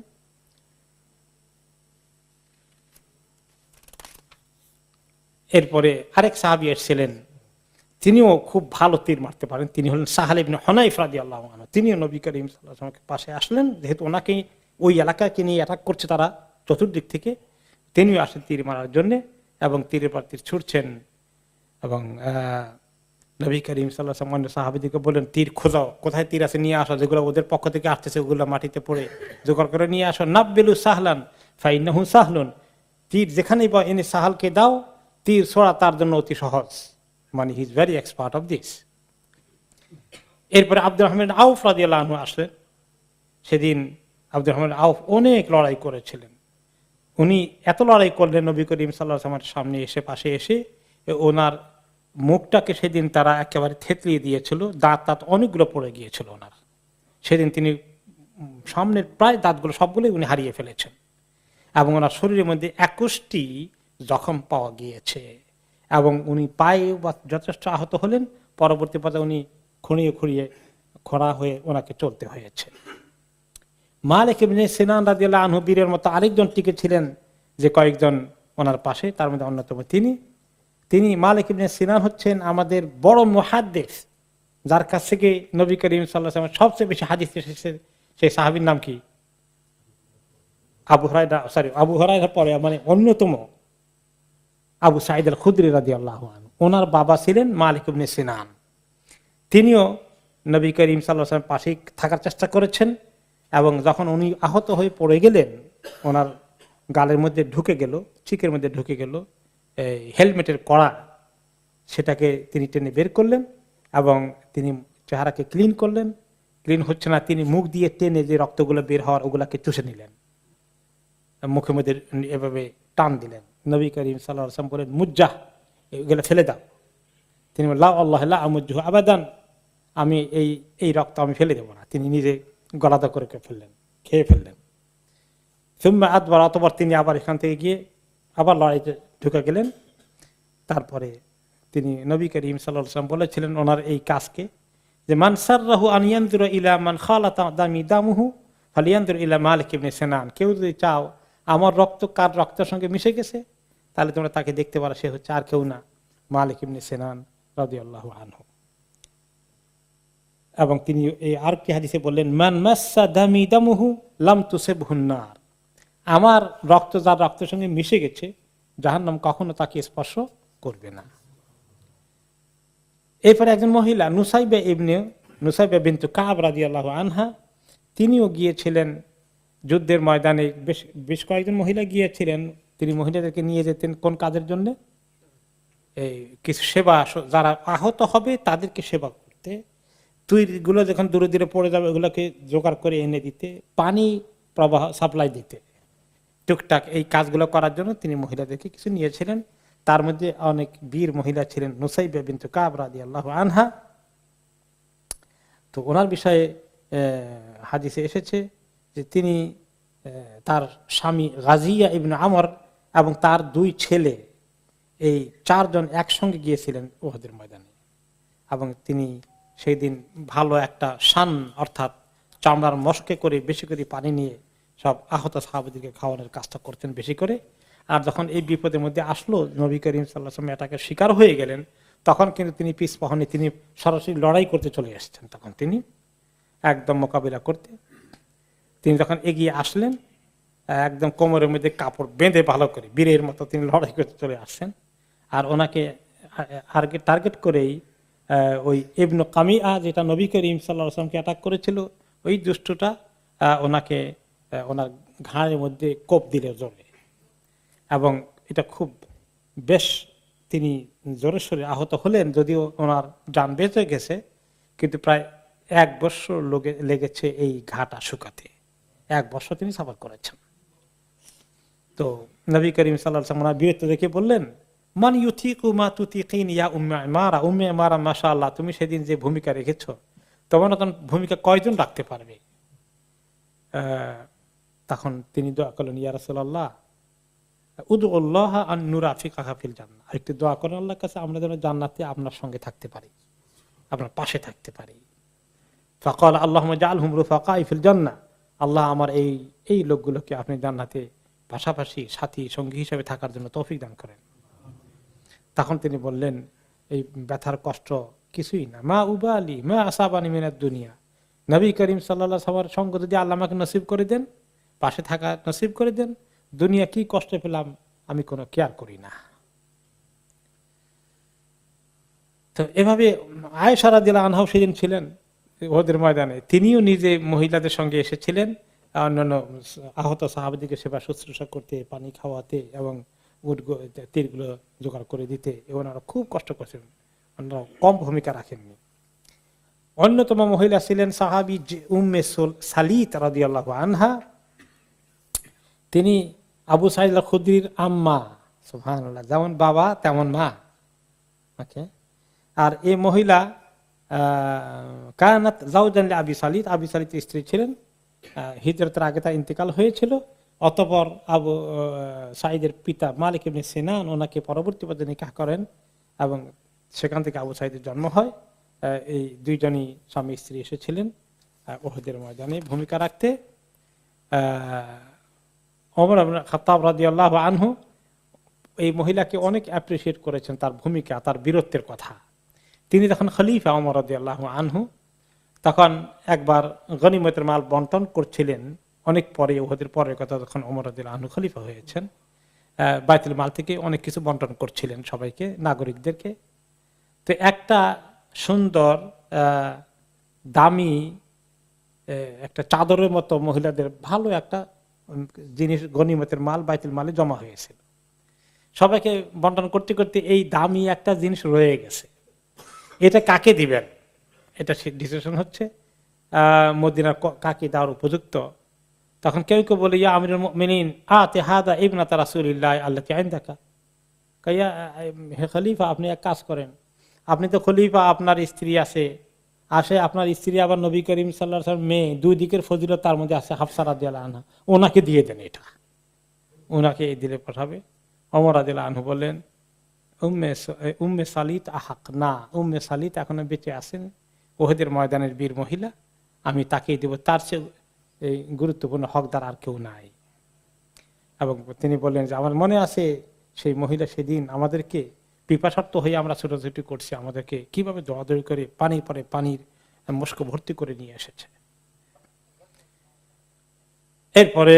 এরপরে আরেক সাহাবী এসেছিলেন, তিনিও খুব ভালো তীর মারতে পারেন। তিনি হলেন সাহাল ইবনে হুনাইফ রাদিয়াল্লাহু আনহু। তিনিও নবী করিম সাল্লাল্লাহু আলাইহি ওয়াসাল্লামের পাশে আসলেন, যেহেতু ওনাকে ওই এলাকাকে নিয়ে অ্যাটাক করছে তারা চতুর্দিক থেকে। তিনিও আসেন তীর মারার জন্য এবং তীরের পর তীর ছুটছেন। এবং নবী করিম সাল্লাল্লাহু আলাইহি ওয়াসাল্লাম সাহাবীদেরকে বলেন, তীর খোঁজাও, কোথায় তীর আছে নিয়ে আসো, যেগুলো ওদের পক্ষ থেকে আসতেছে ওগুলো মাটিতে পড়ে জোগাড় করে নিয়ে আসো। নাব্বিলু সাহলান ফাইন্নাহু সাহলুন। তীর যেখানেই বা এনে সাহালকে দাও, তীর ছোড়া তার জন্য অতি সহজ, মানে he is very expert of this. এরপরে আব্দুর রহমান আউফ রাদিয়াল্লাহু আনহু আসলেন। সেদিন আব্দুর রহমান আউফ অনেক লড়াই করেছিলেন। উনি এত লড়াই করলেন, নবী করিম সাল্লাল্লাহু আলাইহি ওয়াসাল্লামের সামনে এসে পাশে এসে ওনার মুখটাকে সেদিন তারা একেবারে থেতলিয়ে দিয়েছিল, দাঁত অনেকগুলো পড়ে গিয়েছিল ওনার। সেদিন তিনি সামনের প্রায় দাঁতগুলো সবগুলোই উনি হারিয়ে ফেলেছেন এবং ওনার শরীরের মধ্যে 21টি জখম পাওয়া গিয়েছে এবং উনি পায়ে যথেষ্ট আহত হলেন। পরবর্তী পর্যায়ে উনি খুঁড়িয়ে খোঁড়া হয়ে ওনাকে চলতে হয়েছে। মালিক ইবনে সিনান রাদিয়াল্লাহু আনহু বীরের মতো আরেকজন টিকে ছিলেন, যে কয়েকজন ওনার পাশে, তার মধ্যে অন্যতম তিনি মালিক ইবনে সিনান হচ্ছেন আমাদের বড় মুহাদ্দিস, যার কাছ থেকে নবী করিম সাল্লাল্লাহু আলাইহি ওয়াসাল্লাম সবচেয়ে বেশি হাদিস এসেছে। সেই সাহাবীর নাম কি? আবু হুরায়রা পরে মানে অন্যতম আবু সাঈদ আল খুদরি রাদিয়াল্লাহু আনহু। ওনার বাবা ছিলেন মালিক ইবনে সিনান। তিনিও নবী করিম সাল্লাল্লাহু আলাইহি ওয়াসাল্লাম পাশে থাকার চেষ্টা করেছেন এবং যখন উনি আহত হয়ে পড়ে গেলেন, ওনার গালের মধ্যে ঢুকে গেল, চিকের মধ্যে ঢুকে গেল হেলমেটের কড়া, সেটাকে তিনি টেনে বের করলেন এবং তিনি চেহারাকে ক্লিন করলেন। ক্লিন হচ্ছে না, তিনি মুখ দিয়ে টেনে যে রক্তগুলো বের হওয়ার ওগুলাকে চুষে নিলেন, মুখের মধ্যে এভাবে টান দিলেন। নবী করিম সাল্লাল্লাহু আলাইহি ওয়াসাল্লাম বলেন, মুজ্জাহ, এগুলো ফেলে দাও। তিনি বললেন, লা আল্লাহ লা আমুজ্জুহু আবাদান, আমি এই রক্ত আমি ফেলে দেবো না। তিনি নিজে গলাদা করে খেয়ে ফেললেন। সুম্মা আদবার, অতঃপর তিনি আবার এখান থেকে গিয়ে আবার লড়াইতে ঢুকে গেলেন। তারপরে তিনি নবী করিম সাল্লাল্লাহু আলাইহি ওয়াসাল্লাম বলেছিলেন ওনার এই কাজকে, যে মান সাররাহু আন ইয়ানজুরা ইলা মান খালাতা দামি দামুহু ফালিয়ানজুর ইলা মালিক ইবনে সিনান। কেউ যদি চাও আমার রক্ত কার রক্তের সঙ্গে মিশে গেছে, তাহলে তোমরা তাকে দেখতে পারো, সে হচ্ছে আর কেউ না, মালিক ইবনে সিনান রাদিয়াল্লাহু আনহু। এবং তিনি এই আর কি হাদিসে বললেন, মান মাসসা দামি দামুহু লাম তুসিবহুন নার। আমার রক্ত যার রক্তের সঙ্গে মিশে গেছে, জাহান্নাম কখনো তাকে স্পর্শ করবে না। এরপরে একজন মহিলা নুসাইবা বিনতু কাব রাদিয়াল্লাহু আনহা, তিনিও গিয়েছিলেন যুদ্ধের ময়দানে। বেশ কয়েকজন মহিলা গিয়েছিলেন। তিনি মহিলাদেরকে নিয়ে যেতেন কোন কাজের জন্য? এই কিছু সেবা, যারা আহত হবে তাদেরকে সেবা করতে। তুইগুলো যখন দূরে দূরে পড়ে যাবে ওগুলোকে জোগাড় করে এনে দিতে, পানি প্রবাহ সাপ্লাই দিতে, টুকটাক এই কাজগুলো করার জন্য তিনি মহিলাদেরকে কিছু নিয়েছিলেন। তার মধ্যে অনেক বীর মহিলা ছিলেন নুসাইবা বিনতে কাব রাদিয়াল্লাহু আনহা। তো ওনার বিষয়ে হাদিসে এসেছে যে তিনি তার স্বামী গাজিয়া ইবনে আমর এবং তার 2 ছেলে, এই 4 জন একসঙ্গে গিয়েছিলেন উহুদের ময়দানে। এবং তিনি সেই দিন ভালো একটা শান অর্থাৎ চামড়ার মশকে করে বেশি করে পানি নিয়ে সব আহত সাহাবাদেরকে খাওয়ানোর কাজটা করতেন বেশি করে। আর যখন এই বিপদের মধ্যে আসলো, নবী করিম সাল্লাল্লাহু আলাইহি ওয়াসাল্লাম এটাকে শিকার হয়ে গেলেন, তখন কিন্তু তিনি পিছপা তিনি সরাসরি লড়াই করতে চলে আসছেন। তখন তিনি একদম মোকাবিলা করতে তিনি যখন এগিয়ে আসলেন, একদম কোমরের মধ্যে কাপড় বেঁধে ভালো করে বীরের মতো তিনি লড়াই করতে চলে আসছেন। আর ওনাকে টার্গেট করেই ওই ইবনে কামিয়া, যেটা নবী করিম সাল্লাল্লাহু আলাইহি ওয়াসাল্লামকে অ্যাটাক করেছিল, ওই দুষ্টটা ওনাকে ওনার ঘাড়ের মধ্যে কোপ দিলে জোরে, এবং এটা খুব বেশ তিনি জোরে সোরে আহত হলেন। যদিও ওনার জান বেঁচে গেছে, কিন্তু প্রায় 1 বছর লেগেছে এই ঘাটা শুকাতে। 1 বছর তিনি সাফার করেছেন। তো নবী করিম সাল্লাল্লাহু আলাইহি ওয়াসাল্লাম বীরত্ব দেখে বললেন, মান ইউতিকু মা তুতিকিন ইয়া উম্মে ইমারা, উম্মে ইমারা মাশাআল্লাহ, তুমি সেদিন যে ভূমিকা রেখেছো তোমার মতন ভূমিকা কয়জন রাখতে পারবে? তখন তিনি দোয়া করলেন, ইয়া রাসূলুল্লাহ উদউল্লাহ আন নুরাফিকা ফিল জান্নাহ, একটু দোয়া করেন আল্লাহর কাছে আমরা যেন জান্নাতে আপনার সঙ্গে থাকতে পারি, আপনার পাশে থাকতে পারি। ফাকাল আল্লাহুম্মা জাআলহুম রুফাকা ফিল জান্নাহ, আল্লাহ আমার এই লোকগুলোকে আপনি জান্নাতে পাশাপাশি সাথী সঙ্গী হিসেবে থাকার জন্য তৌফিক দান করেন। তখন তিনি বললেন, এই ব্যথার কষ্ট কিছুই না, মা উবালি মা আসাবানি মিনাদ দুনিয়া, নবী করিম সাল্লাল্লাহু আলাইহি ওয়াসাল্লামের সঙ্গ যদি আল্লাহ আমাকে নসিব করে দেন, পাশে থাকা নসিব করে দেন, দুনিয়া কি কষ্ট পেলাম আমি কোনো কেয়ার করি না। তো এভাবে আয়েশা রাদিয়াল্লাহু আনহা সেদিন ছিলেন উহুদের ময়দানে, তিনিও নিজে মহিলাদের সঙ্গে এসেছিলেন অন্যান্য আহত সাহাবাদেরকে সেবা শুশ্রূষা করতে, পানি খাওয়াতে এবং তীরগুলো জোগাড় করে দিতে। ওনারা খুব কষ্ট করেছেন, ওনারা কম ভূমিকা রাখেননি। অন্যতম মহিলা ছিলেন সাহাবী উম্মে সালিত রাদিয়াল্লাহু আনহা। তিনি আবু সাঈদ আল খুদরির আম্মা, সুবহানাল্লাহ, যেমন বাবা তেমন মা। ওকে। আর এই মহিলা কানাত যাওজান লিআবি সালিত, আবি সালিতের স্ত্রী ছিলেন। হিজরতের আগে তার ইন্তেকাল হয়েছিল। অতঃপর আবু সাঈদের পিতা মালিক ইবনে সিনান ওনাকে পরবর্তী পর্যায়ে নিকাহ করেন এবং সেখান থেকে আবু সাঈদের জন্ম হয়। এই 2 জনই স্বামী স্ত্রী এসেছিলেন উহুদের ময়দানে ভূমিকা রাখতে। ওমর ইবনে খাত্তাব রাদিয়াল্লাহু আনহু এই মহিলাকে অনেক অ্যাপ্রিশিয়েট করেছেন, তার ভূমিকা, তার বীরত্বের কথা। তিনি যখন খলিফা ওমর রাদিয়াল্লাহু আনহু, তখন একবার গনিমতের মাল বন্টন করছিলেন, অনেক পরে, উহুদের পরের কথা, যখন ওমর রাদিয়াল্লাহু আনহু খলিফা হয়েছেন, বাইতুল মাল থেকে অনেক কিছু বন্টন করছিলেন সবাইকে, নাগরিকদেরকে। তো একটা সুন্দর দামি একটা চাদরের মতো মহিলাদের ভালো একটা জিনিস গনিমতের মাল বাইতুল মালে জমা হয়েছিল। সবাইকে বন্টন করতে করতে এই দামি একটা জিনিস রয়ে গেছে, এটা কাকে দিবেন, এটা ডিসিশন হচ্ছে মদিনার কাকে দেওয়ার উপযুক্ত। তখন কেউ কেউ বলে, ইয়া আমিরুল মুমিনিন আতি হাদা ইবনাতা রাসূলিল্লাহ আল্লাতী ইনদাকা, কাইয়া হে খলিফা, আপনি এক কাজ করেন, আপনি তো খলিফা, আপনার স্ত্রী আছে, আপনার স্ত্রী আবার নবী করিম সাল্লাল্লাহু আলাইহি ওয়াসাল্লাম মেয়ে, 2 দিকের ফজিলত তার মধ্যে আছে, হাফসা রাদিয়াল্লাহু আনহা, ওনাকে দিয়ে দেন, এটা ওনাকে দিলে পাঠাবে। ওমর রাদিয়াল্লাহু আনহু বললেন, উম্মে সালিত আহাক, না, উম্মে সালিত এখনো বেঁচে আছেন, উহুদের ময়দানের বীর মহিলা, আমি তাকেই দেব, তার চেয়ে এই গুরুত্বপূর্ণ হকদার আর কেউ নাই। এবং তিনি বললেন যে আমার মনে আছে সেই মহিলা সেদিন আমাদেরকে পিপাসার্ত হয়ে আমরা ছোটাছুটি করছি, আমাদেরকে কিভাবে দৌড়াদৌড়ি করে পানির পরে পানির মস্ক ভর্তি করে নিয়ে এসেছে। এরপরে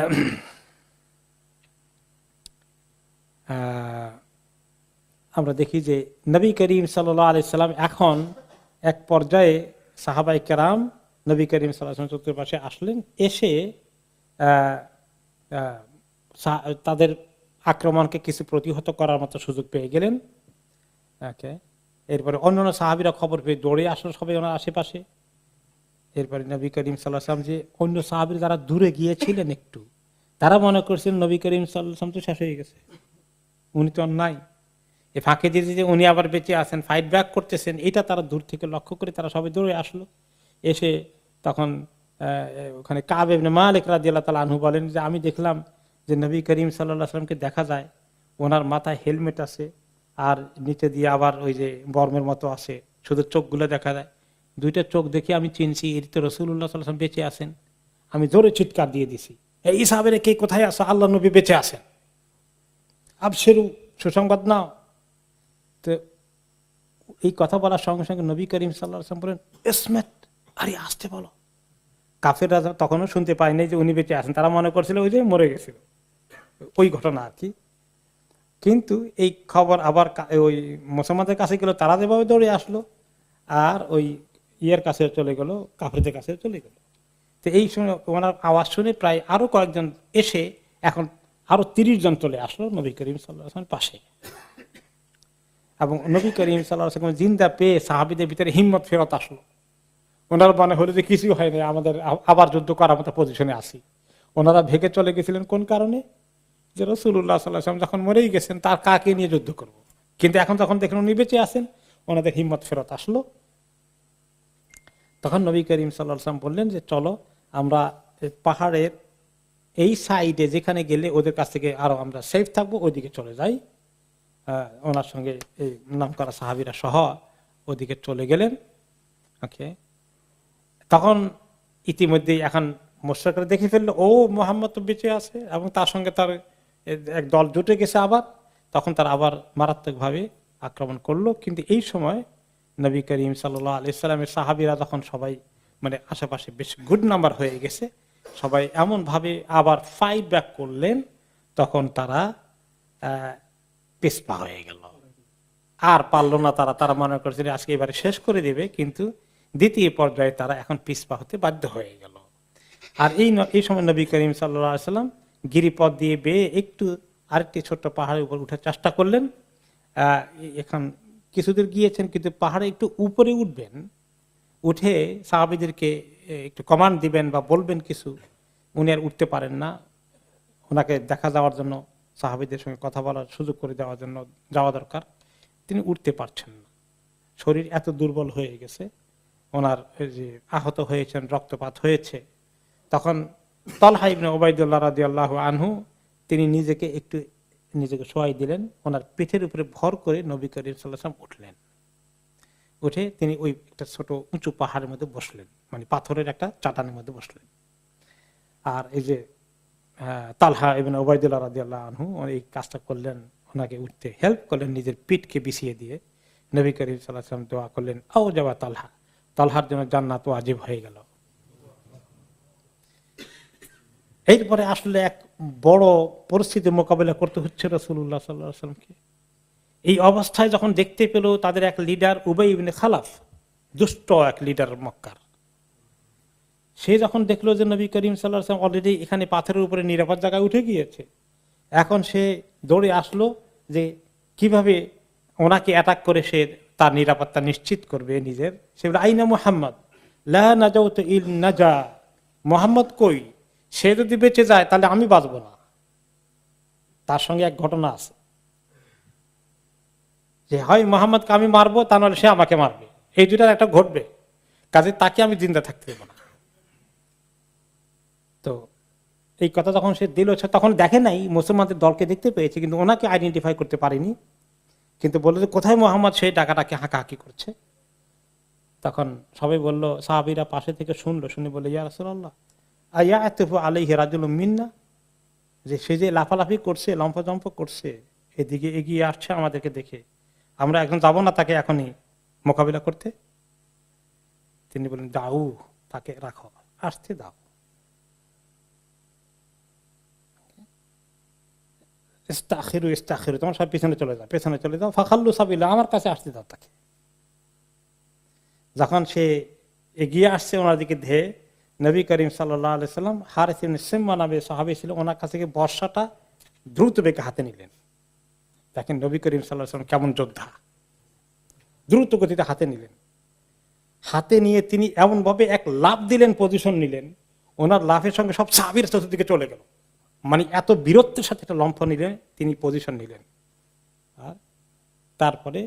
আমরা দেখি যে নবী করিম সাল্লাল্লাহু আলাইহি সাল্লাম এখন এক পর্যায়ে সাহাবায়ে কেরাম নবী করিম সাল্লাল্লাহু আলাইহি ওয়াসাল্লাম চতুর্পাশে আসলেন, এসে তাদের আক্রমণকে কিছু প্রতিহত করার মতো সুযোগ পেয়ে গেলেন। এরপরে অন্যান্য সাহাবীরা খবর পেয়ে দৌড়ে আসলো সবাই ওনার আশেপাশে। এরপরে নবী করিম সাল্লাল্লাহু আলাইহি ওয়াসাল্লাম যে অন্য সাহাবীরা যারা দূরে গিয়েছিলেন একটু, তারা মনে করছেন নবী করিম সাল্লাল্লাহু আলাইহি ওয়াসাল্লাম তো শেষ হয়ে গেছে, উনি তো আর নাই। এ ফাঁকে দিয়ে যে উনি আবার বেঁচে আছেন, ফাইট ব্যাক করতেছেন, এটা তারা দূর থেকে লক্ষ্য করে তারা সবাই দৌড়ে আসলো। এসে তখন ওখানে কাব ইবনে মালিক রাদিয়াল্লাহু তাআলা আনহু বলেন যে আমি দেখলাম যে নবী করিম সাল্লাল্লাহু আলাইহি ওয়াসাল্লামকে দেখা যায়, ওনার মাথায় হেলমেট আছে আর নিচে দিয়ে আবার ওই যে বর্মের মতো আছে, শুধু চোখগুলো দেখা যায়। দুইটা চোখ দেখে আমি চিনছি এর তো রাসূলুল্লাহ সাল্লাল্লাহু আলাইহি ওয়াসাল্লাম বেঁচে আছেন। আমি জোরে চিৎকার দিয়ে দিছি, এই সাহাবীরা কে কোথায় আছো, আল্লাহ নবী বেঁচে আছেন, আবশিরু, সুসংবাদ নাও। তো এই কথা বলার সঙ্গে সঙ্গে নবী করিম সাল্লাল্লাহু আলাইহি ওয়াসাল্লাম বলেন ইসমাত, আরে আসতে বলো। কাফেররা তখনও শুনতে পায়নি যে উনি বেঁচে আছেন, তারা মনে করছিল ওই যে মরে গেছিল, ওই ঘটনা আর কি। কিন্তু এই খবর আবার ওই মুসলমানদের কাছে গেল, তারা যেভাবে দৌড়ে আসলো, আর ওই ইয়ের কাছে চলে গেল, কাফেরদের কাছে চলে গেল। তো এই সময় ওনার আওয়াজ শুনে প্রায় আরো কয়েকজন এসে এখন আরো 30 জন চলে আসলো নবী করিম সাল্লাল্লাহু আলাইহি ওয়াসাল্লামের পাশে। এবং নবী করিম সাল্লাল্লাহু আলাইহি ওয়াসাল্লাম জিন্দা পেয়ে সাহাবীদের ভিতরে হিম্মত ফেরত আসলো। ওনারা মনে হলো যে কিছুই হয়নি, আমাদের আবার যুদ্ধ করার মতো পজিশনে আসি। ওনারা ভেগে চলে গেছিলেন কোন কারণে, যে রাসূলুল্লাহ সাল্লাল্লাহু আলাইহি ওয়াসাল্লাম যখন মরেই গেছেন, তার কাকে নিয়ে যুদ্ধ করব। কিন্তু এখন যখন দেখেন উনি বেঁচে আছেন, ওনাদের হিম্মত ফেরত আসলো। তখন নবী করিম সাল্লাল্লাহু আলাইহি ওয়াসাল্লাম বললেন যে চলো আমরা পাহাড়ের এই সাইডে যেখানে গেলে ওদের কাছ থেকে আরো আমরা সেফ থাকবো, ওইদিকে চলে যাই। ওনার সঙ্গে এই নাম করা সাহাবীরা সহ ওদিকে চলে গেলেন। ওকে, তখন ইতিমধ্যে এখন মুশরিকরা দেখে ফেললো ও মুহাম্মদ তো বেঁচে আছে, এবং তার সঙ্গে তার এক দল জুটে গেছে আবার। তখন তারা আবার মারাত্মকভাবে আক্রমণ করলো। কিন্তু এই সময় নবী করিম সাল্লাল্লাহু আলাইহি সাল্লামের সাহাবীরা তখন সবাই মানে আশেপাশে বেশ গুড নাম্বার হয়ে গেছে, সবাই এমন ভাবে আবার ফাইট ব্যাক করলেন, তখন তারা পিছপা হয়ে গেল, আর পারল না। তারা মনে করছিল আজকে এবারে শেষ করে দেবে, কিন্তু দ্বিতীয় পর্যায়ে তারা এখন পিছপা হতে বাধ্য হয়ে গেল। আর এই সময় নবী করিম সাল্লাল্লাহু আলাইহি সাল্লাম গিরিপথ দিয়ে বেয়ে একটু আরেকটি ছোট্ট পাহাড়ের উপর উঠার চেষ্টা করলেন। এখন কিছুদূর গিয়েছেন, কিন্তু পাহাড়ে একটু উপরে উঠবেন, উঠে সাহাবীদেরকে একটু কমান্ড দিবেন বা বলবেন কিছু, উনি আর উঠতে পারেন না। ওনাকে দেখা যাওয়ার জন্য, সাহাবীদের সঙ্গে কথা বলার সুযোগ করে দেওয়ার জন্য যাওয়া দরকার, তিনি উঠতে পারছেন না, শরীর এত দুর্বল হয়ে গেছে, ওনার যে আহত হয়েছেন, রক্তপাত হয়েছে। তখন তালহা ইবনে উবাইদুল্লাহ রাদিয়াল্লাহু আনহু তিনি নিজেকে শোয়াই দিলেন, ওনার পিঠের উপরে ভর করে নবী করিম সাল্লাল্লাহু আলাইহি ওয়াসাল্লাম উঠলেন। উঠে তিনি ওই একটা ছোট উঁচু পাহাড়ের মধ্যে বসলেন, মানে পাথরের একটা চাটানের মধ্যে বসলেন। আর এই যে তালহা ইবনে উবাইদুল্লাহ রাদিয়াল্লাহু আনহু এই কাজটা করলেন, ওনাকে উঠতে হেল্প করলেন, নিজের পিঠকে বিছিয়ে দিয়ে। নবী করিম সাল্লাল্লাহু আলাইহি ওয়াসাল্লাম দোয়া করলেন, আও যাওয়া তালহা, তালহার জন্য জান্নাত ওয়াজিব হয়ে গেল। এরপরে আসলে এক বড় পরিস্থিতির মোকাবেলা করতে হচ্ছে রাসূলুল্লাহ সাল্লাল্লাহু আলাইহি ওয়াসাল্লামকে। এই অবস্থায় যখন দেখতে পেল তাদের এক লিডার উবাই ইবনে খালাফ, দুষ্ট এক লিডার মক্কার, সে যখন দেখলো যে নবী করিম সাল্লাল্লাহু আলাইহি ওয়াসাল্লাম অলরেডি এখানে পাথরের উপরে নিরাপদ জায়গায় উঠে গিয়েছে, এখন সে দৌড়ে আসলো যে কিভাবে ওনাকে অ্যাটাক করে সে তার নিরাপত্তা নিশ্চিত করবে নিজের। সে বলে আইনা মুহাম্মদ লা নাজাউতু ইল নাজা, মুহাম্মদ কই, সে যদি বেঁচে যায় তাহলে আমি বাঁচবো না। তার সঙ্গে এক ঘটনা আছে যে হয় মুহাম্মদকে আমি মারবো, তা নাহলে সে আমাকে মারবে, এই দুইটার একটা ঘটবে, কাজে তাকে আমি জিন্দা থাকতে দেবো না। তো এই কথা যখন সে দিল, তখন দেখে নাই, মুসলমানদের দলকে দেখতে পেয়েছে কিন্তু ওনাকে আইডেন্টিফাই করতে পারেনি, কিন্তু বললো যে কোথায় মুহাম্মদ, সেই ডাকাটাকে হাঁকাহাঁকি করছে। তখন সবাই বলল, সাহাবীরা পাশে থেকে শুনলো, শুনে বলে ইয়া রাসূলুল্লাহ আয়াতুফু আলাইহি রাজুলুম মিন্না, যে সে যে লাফালাফি করছে, লম্ফজম্প করছে, এদিকে এগিয়ে আসছে আমাদেরকে দেখে, আমরা এখন যাব না তাকে এখনই মোকাবিলা করতে? তিনি বলেন দাও, তাকে রাখো, আসতে দাও। ইস্তাখিরু ইস্তাখিরু, তোমার সব পিছনে চলে যাও, পেছনে চলে যাও, ফাখাল্লু সাবিলা, আমার কাছে আসতে দাও তাকে। যখন সে এগিয়ে আসছে ওনার দিকে ধেয়ে, নবী করিম সাল্লাল্লাহু আলাইহি সাল্লাম হারিস ইবনে সিম্মা নামে সাহাবী ছিল, ওনার কাছ থেকে বর্ষাটা দ্রুত বেগে হাতে নিলেন। দেখেন নবী করিম সাল্লাল্লাহু আলাইহি সাল্লাম কেমন যোদ্ধা, দ্রুত গতিতে হাতে নিলেন। হাতে নিয়ে তিনি এমনভাবে এক লাফ দিলেন, পজিশন নিলেন, ওনার লাফের সঙ্গে সব সাহাবীরা চতুর্দিকে চলে গেল। মানে এত বীরত্বের সাথে একটা লম্ফ নিলেন, তিনি পজিশন নিলেন। আর তারপরে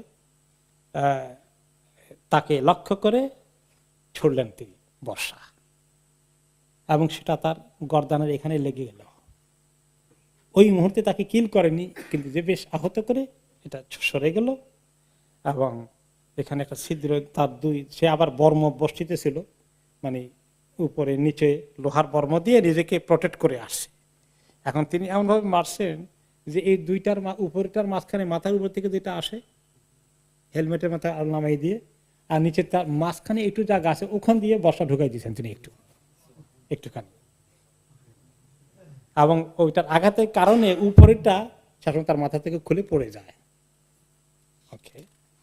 তাকে লক্ষ্য করে ছুড়লেন তিনি বর্ষা, এবং সেটা তার গর্দানের এখানে লেগে গেল। ওই মুহূর্তে তাকে কিল করেনি, কিন্তু যে বেশ আহত করে এটা সরে গেল, এবং এখানে একটা ছিদ্র, তার সে আবার বর্ম বর্ষিতে ছিল, মানে উপরে নিচে লোহার বর্ম দিয়ে নিজেকে প্রোটেক্ট করে আসছে। এখন তিনি এমনভাবে মারছেন যে এই দুইটার উপরটার মাঝখানে, মাথার উপর থেকে যেটা আসে হেলমেটের মাথায় আর নামাই দিয়ে, আর নিচে তার মাঝখানে একটু জায়গা আছে, ওখান দিয়ে বর্ষা ঢুকাই দিয়েছেন তিনি একটুখানি, এবং ওইটার আঘাতের কারণে উপরেরটা সেরকম তার মাথা থেকে খুলে পড়ে যায়। ওকে,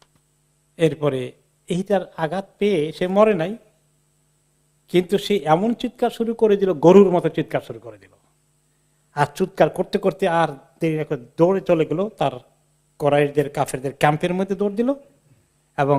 এরপরে এইটার আঘাত পেয়ে সে মরে নাই, কিন্তু সে এমন চিৎকার শুরু করে দিল, গরুর মতো চিৎকার শুরু করে দিল। আর চিৎকার করতে করতে আর দৌড়ে চলে গেল তার কোরাইশদের, কাফেরদের ক্যাম্পের মধ্যে দৌড় দিল, এবং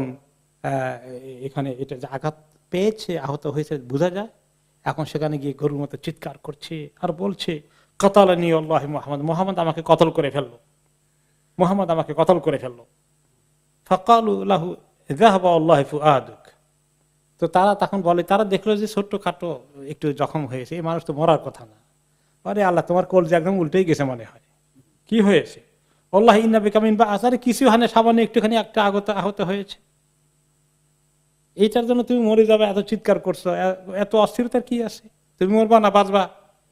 এখানে এটা যে আঘাত পেয়েছে, আহত হয়েছে বোঝা যায়। এখন সেখানে গিয়ে গরুর মতো চিৎকার করছে আর বলছে, কাতালানি আল্লাহ মুহাম্মদ, মুহাম্মদ আমাকে কতল করে ফেললো, মুহাম্মদ আমাকে কতল করে ফেললো। ফাকালু লাহু যাহাবা আল্লাহু ফুআদুক। তো তারা তখন বলে, তারা দেখলো যে ছোট্ট খাটো একটু জখম হয়েছে, এই মানুষ তো মরার কথা না। আরে আল্লাহ, তোমার কলজা একদম উল্টেই গেছে মনে হয়, কি হয়েছে? আল্লাহ ইন্না বিকা মিন বা'স, আরে কিছু হানে সামান্য একটুখানি একটা আহত হয়েছে, এইটার জন্য তুমি মরে যাবে, এত চিৎকার করছো, এত অস্থিরতার কি আছে? তুমি মরবা না বাঁচবা?